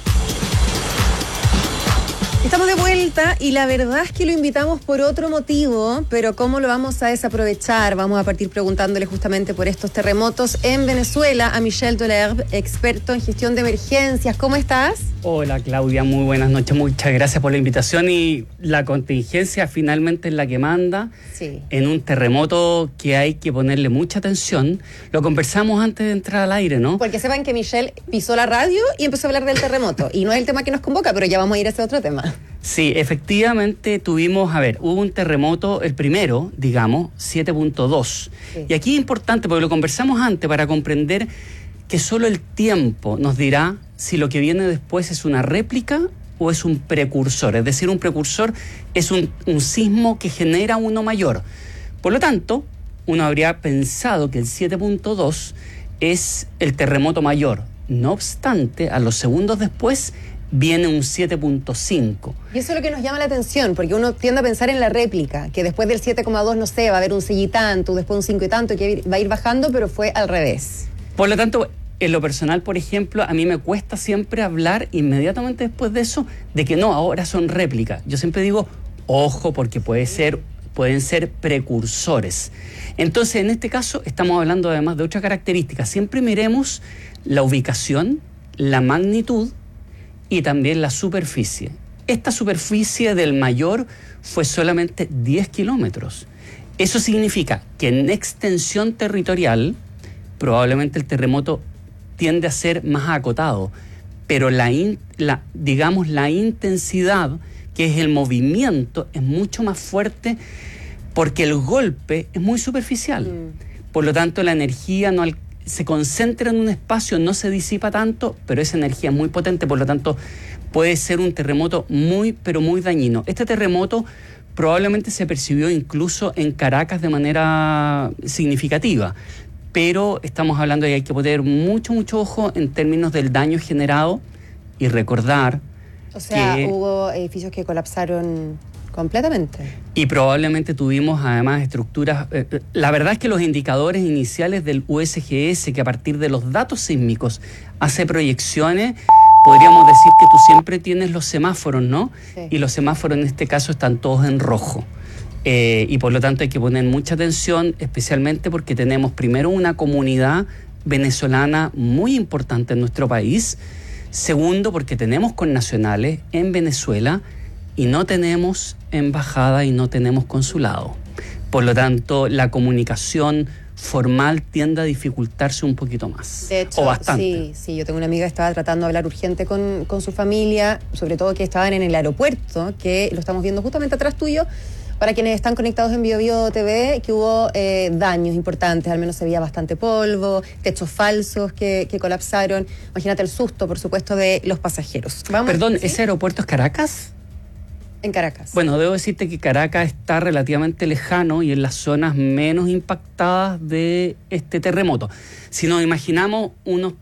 Estamos de vuelta y la verdad es que lo invitamos por otro motivo, pero ¿cómo lo vamos a desaprovechar? Vamos a partir preguntándole justamente por estos terremotos en Venezuela a Michel Dolerbe, experto en gestión de emergencias. ¿Cómo estás? Hola Claudia, muy buenas noches, muchas gracias por la invitación y la contingencia finalmente es la que manda. Sí. En un terremoto que hay que ponerle mucha atención. Lo conversamos antes de entrar al aire, ¿no? Porque sepan que Michel pisó la radio y empezó a hablar del terremoto y no es el tema que nos convoca, pero ya vamos a ir a ese otro tema. Sí, efectivamente tuvimos, hubo un terremoto, el primero, digamos, 7.2. Sí. Y aquí es importante, porque lo conversamos antes, para comprender que solo el tiempo nos dirá si lo que viene después es una réplica o es un precursor. Es decir, un precursor es un sismo que genera uno mayor. Por lo tanto, uno habría pensado que el 7.2 es el terremoto mayor. No obstante, a los segundos después viene un 7.5. Y eso es lo que nos llama la atención, porque uno tiende a pensar en la réplica, que después del 7.2, no sé, va a haber un 6 y tanto, después un 5 y tanto, que va a ir bajando, pero fue al revés. Por lo tanto, en lo personal, por ejemplo, a mí me cuesta siempre hablar inmediatamente después de eso, de que no, ahora son réplicas. Yo siempre digo, ojo, porque pueden ser precursores. Entonces, en este caso, estamos hablando además de otra característica. Siempre miremos la ubicación, la magnitud, y también la superficie. Esta superficie del mayor fue solamente 10 kilómetros. Eso significa que en extensión territorial probablemente el terremoto tiende a ser más acotado, pero la intensidad, que es el movimiento, es mucho más fuerte porque el golpe es muy superficial. Por lo tanto, la energía se concentra en un espacio, no se disipa tanto, pero esa energía es muy potente, por lo tanto puede ser un terremoto muy, pero muy dañino. Este terremoto probablemente se percibió incluso en Caracas de manera significativa, pero estamos hablando de que hay que poner mucho, mucho ojo en términos del daño generado y recordar que hubo edificios que colapsaron completamente. Y probablemente tuvimos además estructuras... la verdad es que los indicadores iniciales del USGS, que a partir de los datos sísmicos hace proyecciones, podríamos decir que tú siempre tienes los semáforos, ¿no? Sí. Y los semáforos en este caso están todos en rojo. Y por lo tanto hay que poner mucha atención, especialmente porque tenemos primero una comunidad venezolana muy importante en nuestro país. Segundo, porque tenemos connacionales en Venezuela y no tenemos embajada y no tenemos consulado. Por lo tanto, la comunicación formal tiende a dificultarse un poquito más. De hecho, o bastante. Sí, yo tengo una amiga que estaba tratando de hablar urgente con su familia, sobre todo que estaban en el aeropuerto, que lo estamos viendo justamente atrás tuyo, para quienes están conectados en BioBio TV, que hubo daños importantes, al menos se veía bastante polvo, techos falsos que colapsaron. Imagínate el susto, por supuesto, de los pasajeros. Perdón, ¿sí? ¿Ese aeropuerto es Caracas? En Caracas. Bueno, debo decirte que Caracas está relativamente lejano y en las zonas menos impactadas de este terremoto. Si nos imaginamos unos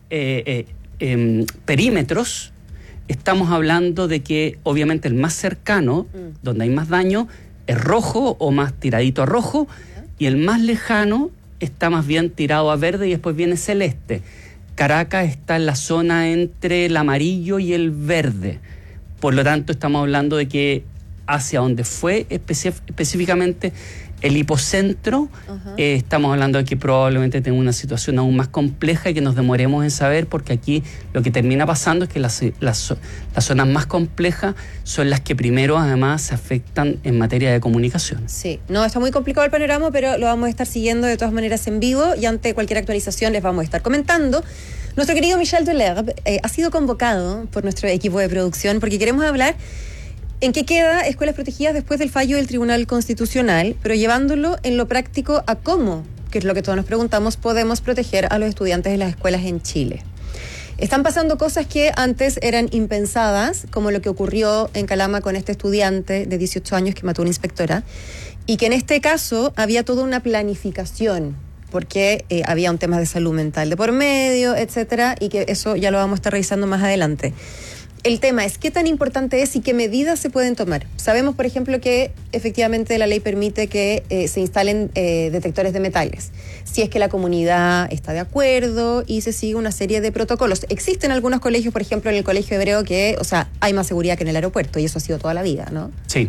perímetros, estamos hablando de que obviamente el más cercano, donde hay más daño, es rojo o más tiradito a rojo, y el más lejano está más bien tirado a verde y después viene celeste. Caracas está en la zona entre el amarillo y el verde. Por lo tanto, estamos hablando de que hacia donde fue específicamente el hipocentro, estamos hablando de que probablemente tenga una situación aún más compleja y que nos demoremos en saber, porque aquí lo que termina pasando es que las zonas más complejas son las que primero además se afectan en materia de comunicación. Sí, no, está muy complicado el panorama, pero lo vamos a estar siguiendo de todas maneras en vivo y ante cualquier actualización les vamos a estar comentando. Nuestro querido Michel Delerbe ha sido convocado por nuestro equipo de producción porque queremos hablar en qué queda Escuelas Protegidas después del fallo del Tribunal Constitucional, pero llevándolo en lo práctico a cómo, que es lo que todos nos preguntamos, podemos proteger a los estudiantes de las escuelas en Chile. Están pasando cosas que antes eran impensadas, como lo que ocurrió en Calama con este estudiante de 18 años que mató a una inspectora, y que en este caso había toda una planificación, porque había un tema de salud mental de por medio, etcétera, y que eso ya lo vamos a estar revisando más adelante. El tema es qué tan importante es y qué medidas se pueden tomar. Sabemos, por ejemplo, que efectivamente la ley permite que se instalen detectores de metales, si es que la comunidad está de acuerdo y se sigue una serie de protocolos. Existen algunos colegios, por ejemplo, en el Colegio Hebreo, que, o sea, hay más seguridad que en el aeropuerto, y eso ha sido toda la vida, ¿no? Sí.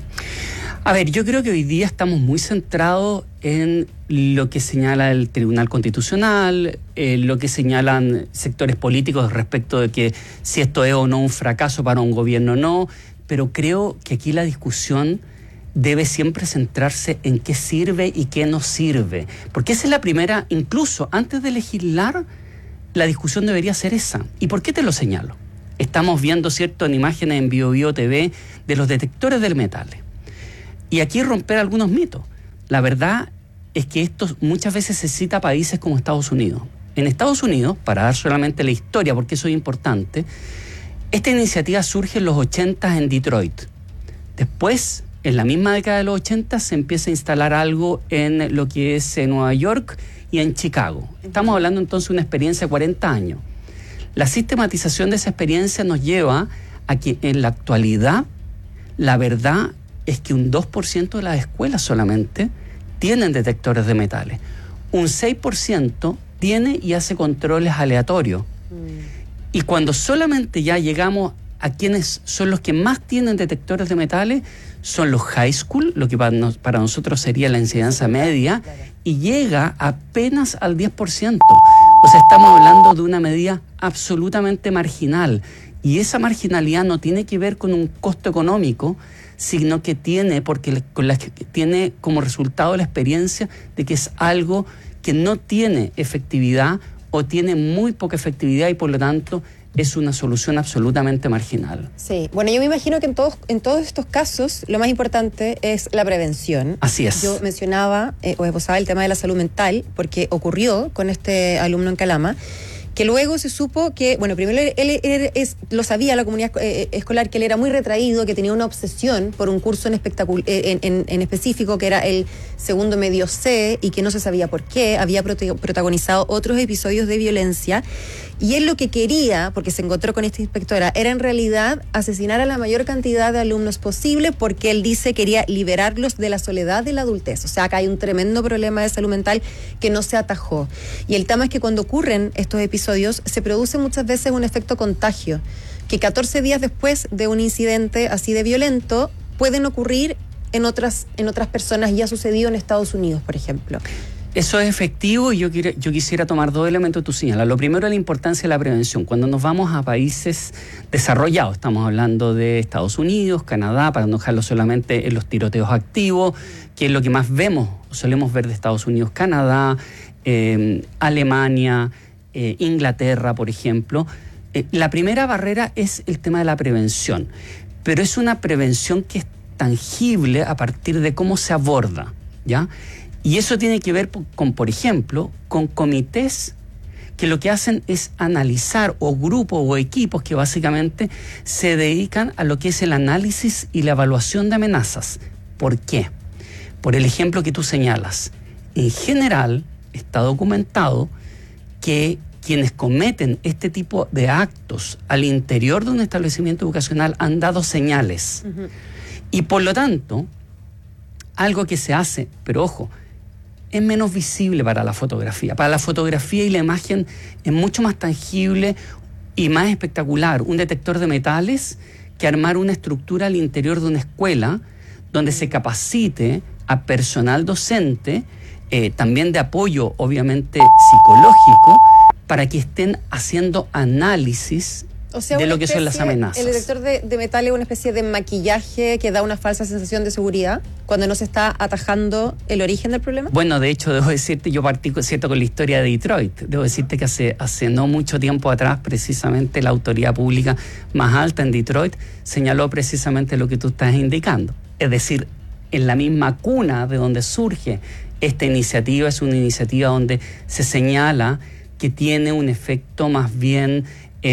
A ver, yo creo que hoy día estamos muy centrados en lo que señala el Tribunal Constitucional, lo que señalan sectores políticos respecto de que si esto es o no un fracaso para un gobierno o no, pero creo que aquí la discusión debe siempre centrarse en qué sirve y qué no sirve, porque esa es la primera, incluso antes de legislar, la discusión debería ser esa. ¿Y por qué te lo señalo? Estamos viendo, ¿cierto?, en imágenes en BioBio TV de los detectores de metales. Y aquí romper algunos mitos. La verdad es que esto muchas veces se cita a países como Estados Unidos. En Estados Unidos, para dar solamente la historia, porque eso es importante, esta iniciativa surge en los 80 en Detroit. Después, en la misma década de los 80, se empieza a instalar algo en lo que es Nueva York y en Chicago. Estamos hablando entonces de una experiencia de 40 años. La sistematización de esa experiencia nos lleva a que en la actualidad, la verdad es que un 2% de las escuelas solamente tienen detectores de metales. Un 6% tiene y hace controles aleatorios. Y cuando solamente ya llegamos a quienes son los que más tienen detectores de metales, son los high school, lo que para nosotros sería la enseñanza media, y llega apenas al 10%. O sea, estamos hablando de una medida absolutamente marginal. Y esa marginalidad no tiene que ver con un costo económico, sino que tiene como resultado la experiencia de que es algo que no tiene efectividad o tiene muy poca efectividad y por lo tanto es una solución absolutamente marginal. Sí, bueno, yo me imagino que en todos estos casos lo más importante es la prevención. Así es. Yo mencionaba o esbozaba el tema de la salud mental porque ocurrió con este alumno en Calama, que luego se supo que, bueno, primero él lo sabía la comunidad escolar, que él era muy retraído, que tenía una obsesión por un curso en específico, que era el segundo medio C, y que no se sabía por qué, había protagonizado otros episodios de violencia, y él lo que quería, porque se encontró con esta inspectora, era en realidad asesinar a la mayor cantidad de alumnos posible, porque él dice quería liberarlos de la soledad de la adultez. O sea, acá hay un tremendo problema de salud mental que no se atajó. Y el tema es que cuando ocurren estos episodios, se produce muchas veces un efecto contagio, que 14 días después de un incidente así de violento, pueden ocurrir en otras personas, y ha sucedido en Estados Unidos, por ejemplo. Eso es efectivo y yo quisiera tomar dos elementos que tú señalas. Lo primero es la importancia de la prevención. Cuando nos vamos a países desarrollados, estamos hablando de Estados Unidos, Canadá, para no dejarlo solamente en los tiroteos activos, que es lo que más vemos, solemos ver de Estados Unidos, Canadá, Alemania, Inglaterra, por ejemplo. La primera barrera es el tema de la prevención, pero es una prevención que es tangible a partir de cómo se aborda, ¿ya? Y eso tiene que ver con, por ejemplo, con comités que lo que hacen es analizar, o grupos o equipos que básicamente se dedican a lo que es el análisis y la evaluación de amenazas. ¿Por qué? Por el ejemplo que tú señalas. En general, está documentado que quienes cometen este tipo de actos al interior de un establecimiento educacional han dado señales. Uh-huh. Y por lo tanto, algo que se hace, pero ojo, es menos visible para la fotografía. Para la fotografía y la imagen es mucho más tangible y más espectacular un detector de metales que armar una estructura al interior de una escuela donde se capacite a personal docente, también de apoyo, obviamente, psicológico, para que estén haciendo análisis de lo que son las amenazas. El detector de metal es una especie de maquillaje que da una falsa sensación de seguridad cuando no se está atajando el origen del problema. Bueno, de hecho, debo decirte, yo partí con la historia de Detroit. Debo decirte que hace no mucho tiempo atrás, precisamente la autoridad pública más alta en Detroit señaló precisamente lo que tú estás indicando. Es decir, en la misma cuna de donde surge esta iniciativa, es una iniciativa donde se señala que tiene un efecto más bien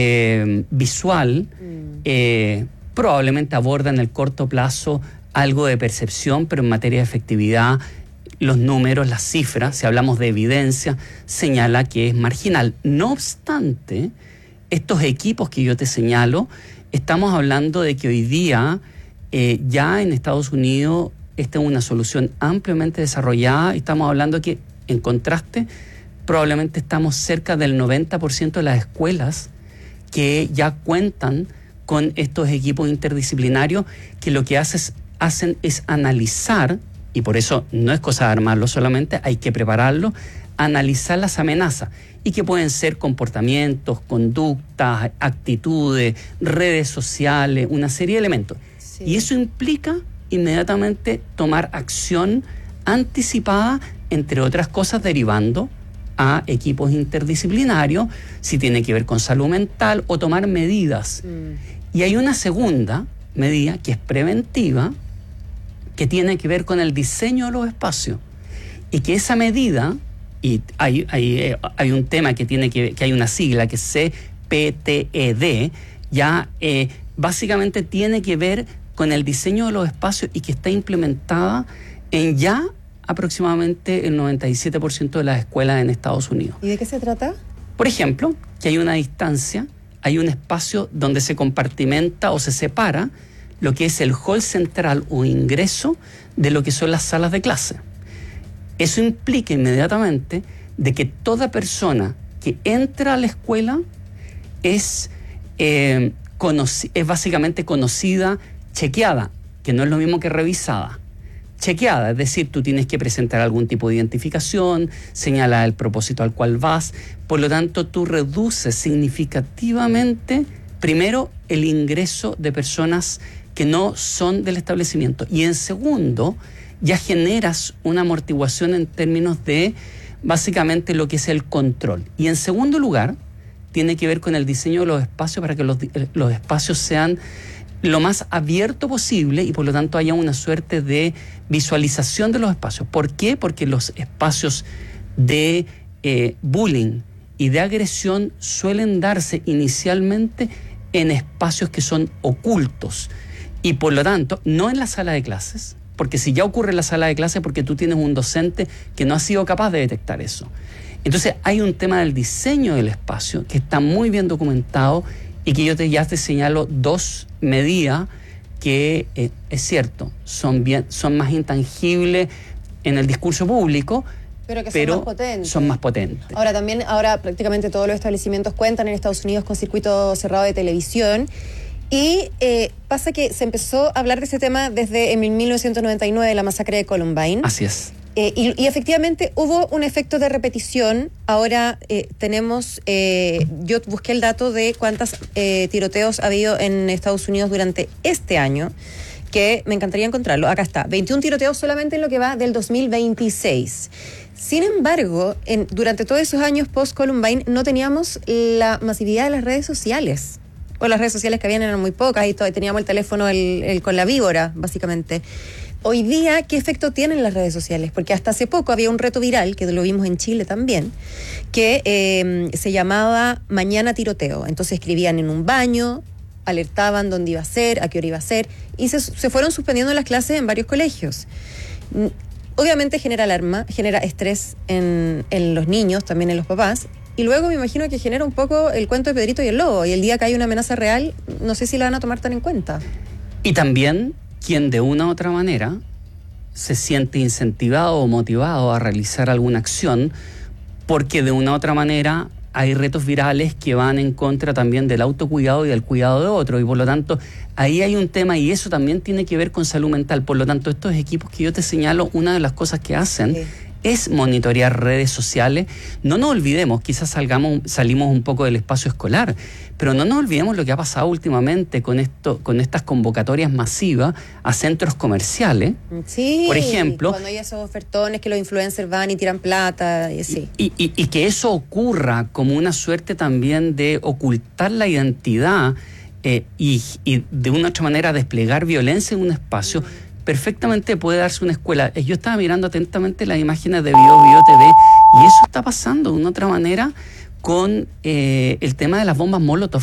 visual, probablemente aborda en el corto plazo algo de percepción, pero en materia de efectividad, los números, las cifras, si hablamos de evidencia, señala que es marginal. No obstante, estos equipos que yo te señalo, estamos hablando de que hoy día ya en Estados Unidos esta es una solución ampliamente desarrollada. Estamos hablando de que, en contraste, probablemente estamos cerca del 90% de las escuelas que ya cuentan con estos equipos interdisciplinarios que lo que hacen es analizar, y por eso no es cosa de armarlo solamente, hay que prepararlo, analizar las amenazas, y que pueden ser comportamientos, conductas, actitudes, redes sociales, una serie de elementos. Sí. Y eso implica inmediatamente tomar acción anticipada, entre otras cosas derivando a equipos interdisciplinarios, si tiene que ver con salud mental o tomar medidas. Y hay una segunda medida que es preventiva, que tiene que ver con el diseño de los espacios. Y que esa medida, y hay un tema que hay una sigla que es CPTED, ya básicamente tiene que ver con el diseño de los espacios y que está implementada en ya aproximadamente el 97% de las escuelas en Estados Unidos. ¿Y de qué se trata? Por ejemplo, que hay una distancia, hay un espacio donde se compartimenta o se separa lo que es el hall central o ingreso de lo que son las salas de clase. Eso implica inmediatamente de que toda persona que entra a la escuela es básicamente conocida, chequeada, que no es lo mismo que revisada. Chequeada, es decir, tú tienes que presentar algún tipo de identificación, señalar el propósito al cual vas, por lo tanto tú reduces significativamente, primero, el ingreso de personas que no son del establecimiento, y en segundo, ya generas una amortiguación en términos de básicamente lo que es el control. Y en segundo lugar, tiene que ver con el diseño de los espacios para que los espacios sean lo más abierto posible y por lo tanto haya una suerte de visualización de los espacios. ¿Por qué? Porque los espacios de bullying y de agresión suelen darse inicialmente en espacios que son ocultos y por lo tanto no en la sala de clases, porque si ya ocurre en la sala de clases porque tú tienes un docente que no ha sido capaz de detectar eso. Entonces hay un tema del diseño del espacio que está muy bien documentado y que ya te señalo dos medidas que, es cierto, son más intangibles en el discurso público, pero son más potentes. Ahora prácticamente todos los establecimientos cuentan en Estados Unidos con circuito cerrado de televisión y pasa que se empezó a hablar de este tema desde en 1999, la masacre de Columbine. Así es. Y efectivamente hubo un efecto de repetición. Ahora tenemos, yo busqué el dato de cuántos tiroteos ha habido en Estados Unidos durante este año, que me encantaría encontrarlo. Acá está, 21 tiroteos solamente en lo que va del 2026. Sin embargo, durante todos esos años post-Columbine no teníamos la masividad de las redes sociales. O las redes sociales que habían eran muy pocas y teníamos el teléfono con la víbora, básicamente. Hoy día, ¿qué efecto tienen las redes sociales? Porque hasta hace poco había un reto viral, que lo vimos en Chile también, que se llamaba Mañana Tiroteo. Entonces escribían en un baño, alertaban dónde iba a ser, a qué hora iba a ser, y se fueron suspendiendo las clases en varios colegios. Obviamente genera alarma, genera estrés en los niños, también en los papás, y luego me imagino que genera un poco el cuento de Pedrito y el Lobo, y el día que hay una amenaza real, no sé si la van a tomar tan en cuenta. Y también quien de una u otra manera se siente incentivado o motivado a realizar alguna acción porque de una u otra manera hay retos virales que van en contra también del autocuidado y del cuidado de otros, y por lo tanto ahí hay un tema, y eso también tiene que ver con salud mental. Por lo tanto, estos equipos que yo te señalo, una de las cosas que hacen es monitorear redes sociales. No nos olvidemos, quizás salimos un poco del espacio escolar, pero no nos olvidemos lo que ha pasado últimamente con estas convocatorias masivas a centros comerciales. Sí, por ejemplo, cuando hay esos ofertones que los influencers van y tiran plata y así. Y que eso ocurra como una suerte también de ocultar la identidad y de una u otra manera desplegar violencia en un espacio, perfectamente puede darse una escuela. Yo estaba mirando atentamente las imágenes de Bio TV y eso está pasando de una otra manera con el tema de las bombas Molotov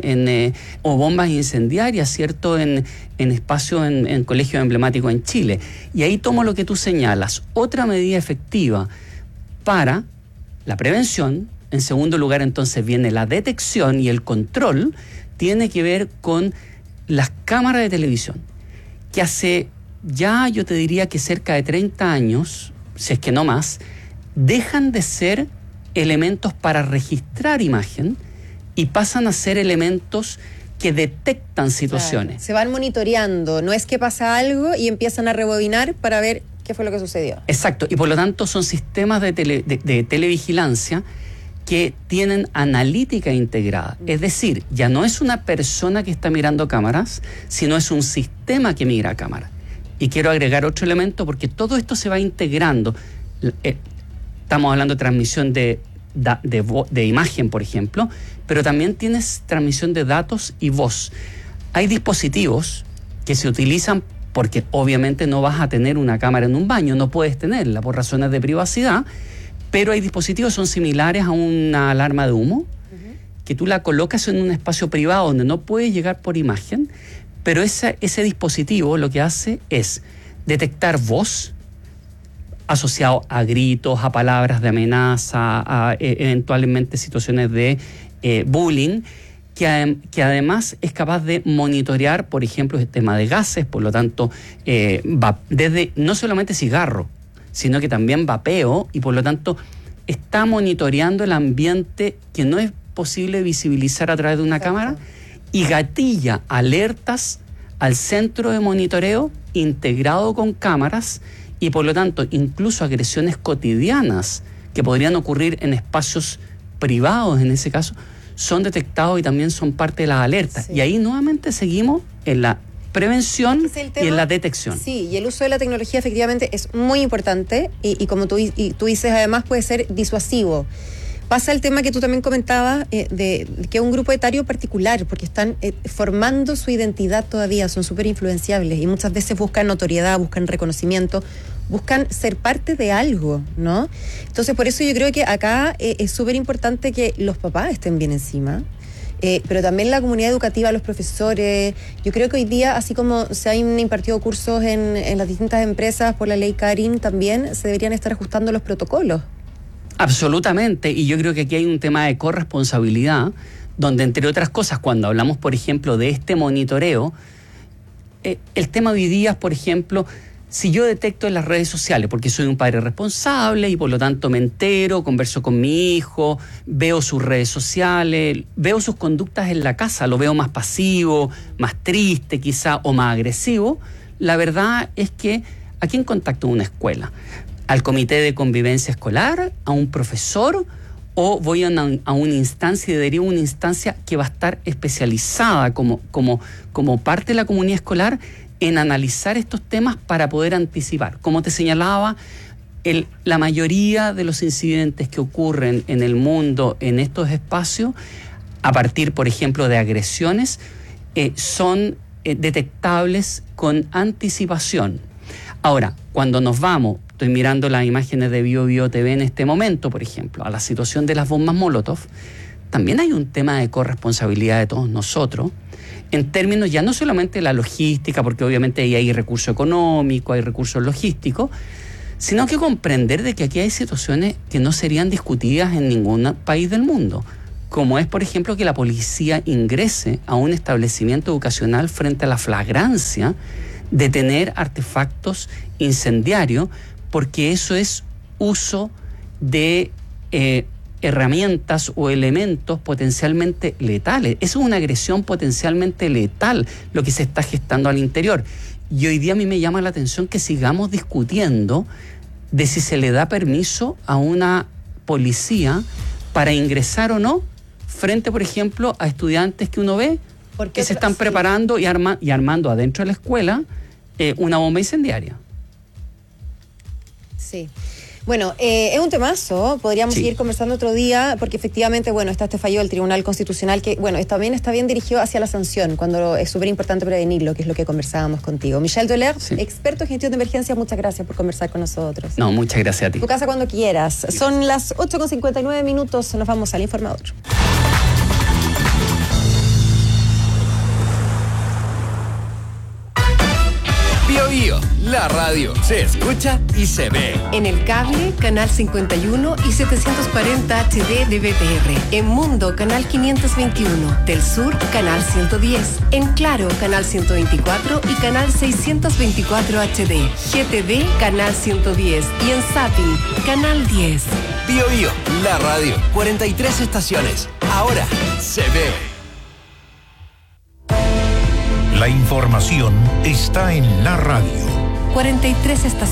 o bombas incendiarias, ¿cierto? En espacios, en colegios emblemáticos en Chile. Y ahí tomo lo que tú señalas. Otra medida efectiva para la prevención, en segundo lugar entonces viene la detección y el control, tiene que ver con las cámaras de televisión, que hace ya, yo te diría que cerca de 30 años, si es que no más, dejan de ser elementos para registrar imagen y pasan a ser elementos que detectan situaciones. Claro, se van monitoreando, no es que pasa algo y empiezan a rebobinar para ver qué fue lo que sucedió. Exacto, y por lo tanto son sistemas de televigilancia que tienen analítica integrada. Es decir, ya no es una persona que está mirando cámaras, sino es un sistema que mira cámaras. Y quiero agregar otro elemento porque todo esto se va integrando. Estamos hablando de transmisión de imagen, por ejemplo, pero también tienes transmisión de datos y voz. Hay dispositivos que se utilizan porque obviamente no vas a tener una cámara en un baño, no puedes tenerla por razones de privacidad, pero hay dispositivos que son similares a una alarma de humo, que tú la colocas en un espacio privado donde no puedes llegar por imagen, pero ese dispositivo lo que hace es detectar voz asociado a gritos, a palabras de amenaza, a eventualmente situaciones de bullying, que además es capaz de monitorear, por ejemplo, el tema de gases, por lo tanto, va desde no solamente cigarro, sino que también vapeo, y por lo tanto está monitoreando el ambiente que no es posible visibilizar a través de una cámara, y gatilla alertas al centro de monitoreo integrado con cámaras, y por lo tanto incluso agresiones cotidianas que podrían ocurrir en espacios privados en ese caso, son detectados y también son parte de las alertas. Sí. Y ahí nuevamente seguimos en la prevención y en la detección. Sí, y el uso de la tecnología efectivamente es muy importante y como tú dices, además puede ser disuasivo. Pasa el tema que tú también comentabas de que es un grupo etario particular, porque están formando su identidad todavía, son súper influenciables y muchas veces buscan notoriedad, buscan reconocimiento, buscan ser parte de algo, ¿no? Entonces, por eso yo creo que acá es súper importante que los papás estén bien encima, pero también la comunidad educativa, los profesores. Yo creo que hoy día, así como se han impartido cursos en las distintas empresas por la ley Karin, también se deberían estar ajustando los protocolos. Absolutamente, y yo creo que aquí hay un tema de corresponsabilidad, donde entre otras cosas, cuando hablamos, por ejemplo, de este monitoreo, el tema hoy día, por ejemplo, si yo detecto en las redes sociales, porque soy un padre responsable y por lo tanto me entero, converso con mi hijo, veo sus redes sociales, veo sus conductas en la casa, lo veo más pasivo, más triste quizá o más agresivo, la verdad es que ¿a quién contacto en una escuela? ¿Al comité de convivencia escolar? ¿A un profesor? ¿O voy a una instancia y derivo una instancia que va a estar especializada como parte de la comunidad escolar en analizar estos temas para poder anticipar? Como te señalaba, la mayoría de los incidentes que ocurren en el mundo en estos espacios, a partir, por ejemplo, de agresiones, son detectables con anticipación. Ahora, cuando nos vamos, estoy mirando las imágenes de Bio TV en este momento, por ejemplo, a la situación de las bombas Molotov, también hay un tema de corresponsabilidad de todos nosotros, en términos ya no solamente de la logística, porque obviamente ahí hay recurso económico, hay recursos logísticos, sino que comprender de que aquí hay situaciones que no serían discutidas en ningún país del mundo, como es, por ejemplo, que la policía ingrese a un establecimiento educacional frente a la flagrancia de tener artefactos incendiarios, porque eso es uso de herramientas o elementos potencialmente letales. Eso es una agresión potencialmente letal, lo que se está gestando al interior. Y hoy día a mí me llama la atención que sigamos discutiendo de si se le da permiso a una policía para ingresar o no frente, por ejemplo, a estudiantes que uno ve que se están preparando y armando adentro de la escuela una bomba incendiaria. Sí. Bueno, es un temazo, podríamos seguir conversando otro día, porque efectivamente, bueno, está este fallo del Tribunal Constitucional que, bueno, también está bien dirigido hacia la sanción, cuando es súper importante prevenirlo, que es lo que conversábamos contigo. Michel Doler, experto en gestión de emergencias, muchas gracias por conversar con nosotros. No, muchas gracias a ti. Tu casa cuando quieras. Son las 8:59, nos vamos al informador. Bio Bio, la radio se escucha y se ve. En el cable, canal 51 y 740 HD de BTR. En Mundo, canal 521. Del Sur, canal 110. En Claro, canal 124 y canal 624 HD. GTV, canal 110. Y en Zapping, canal 10. Bio Bio, la radio, 43 estaciones. Ahora se ve. La información está en la radio. 43 estaciones.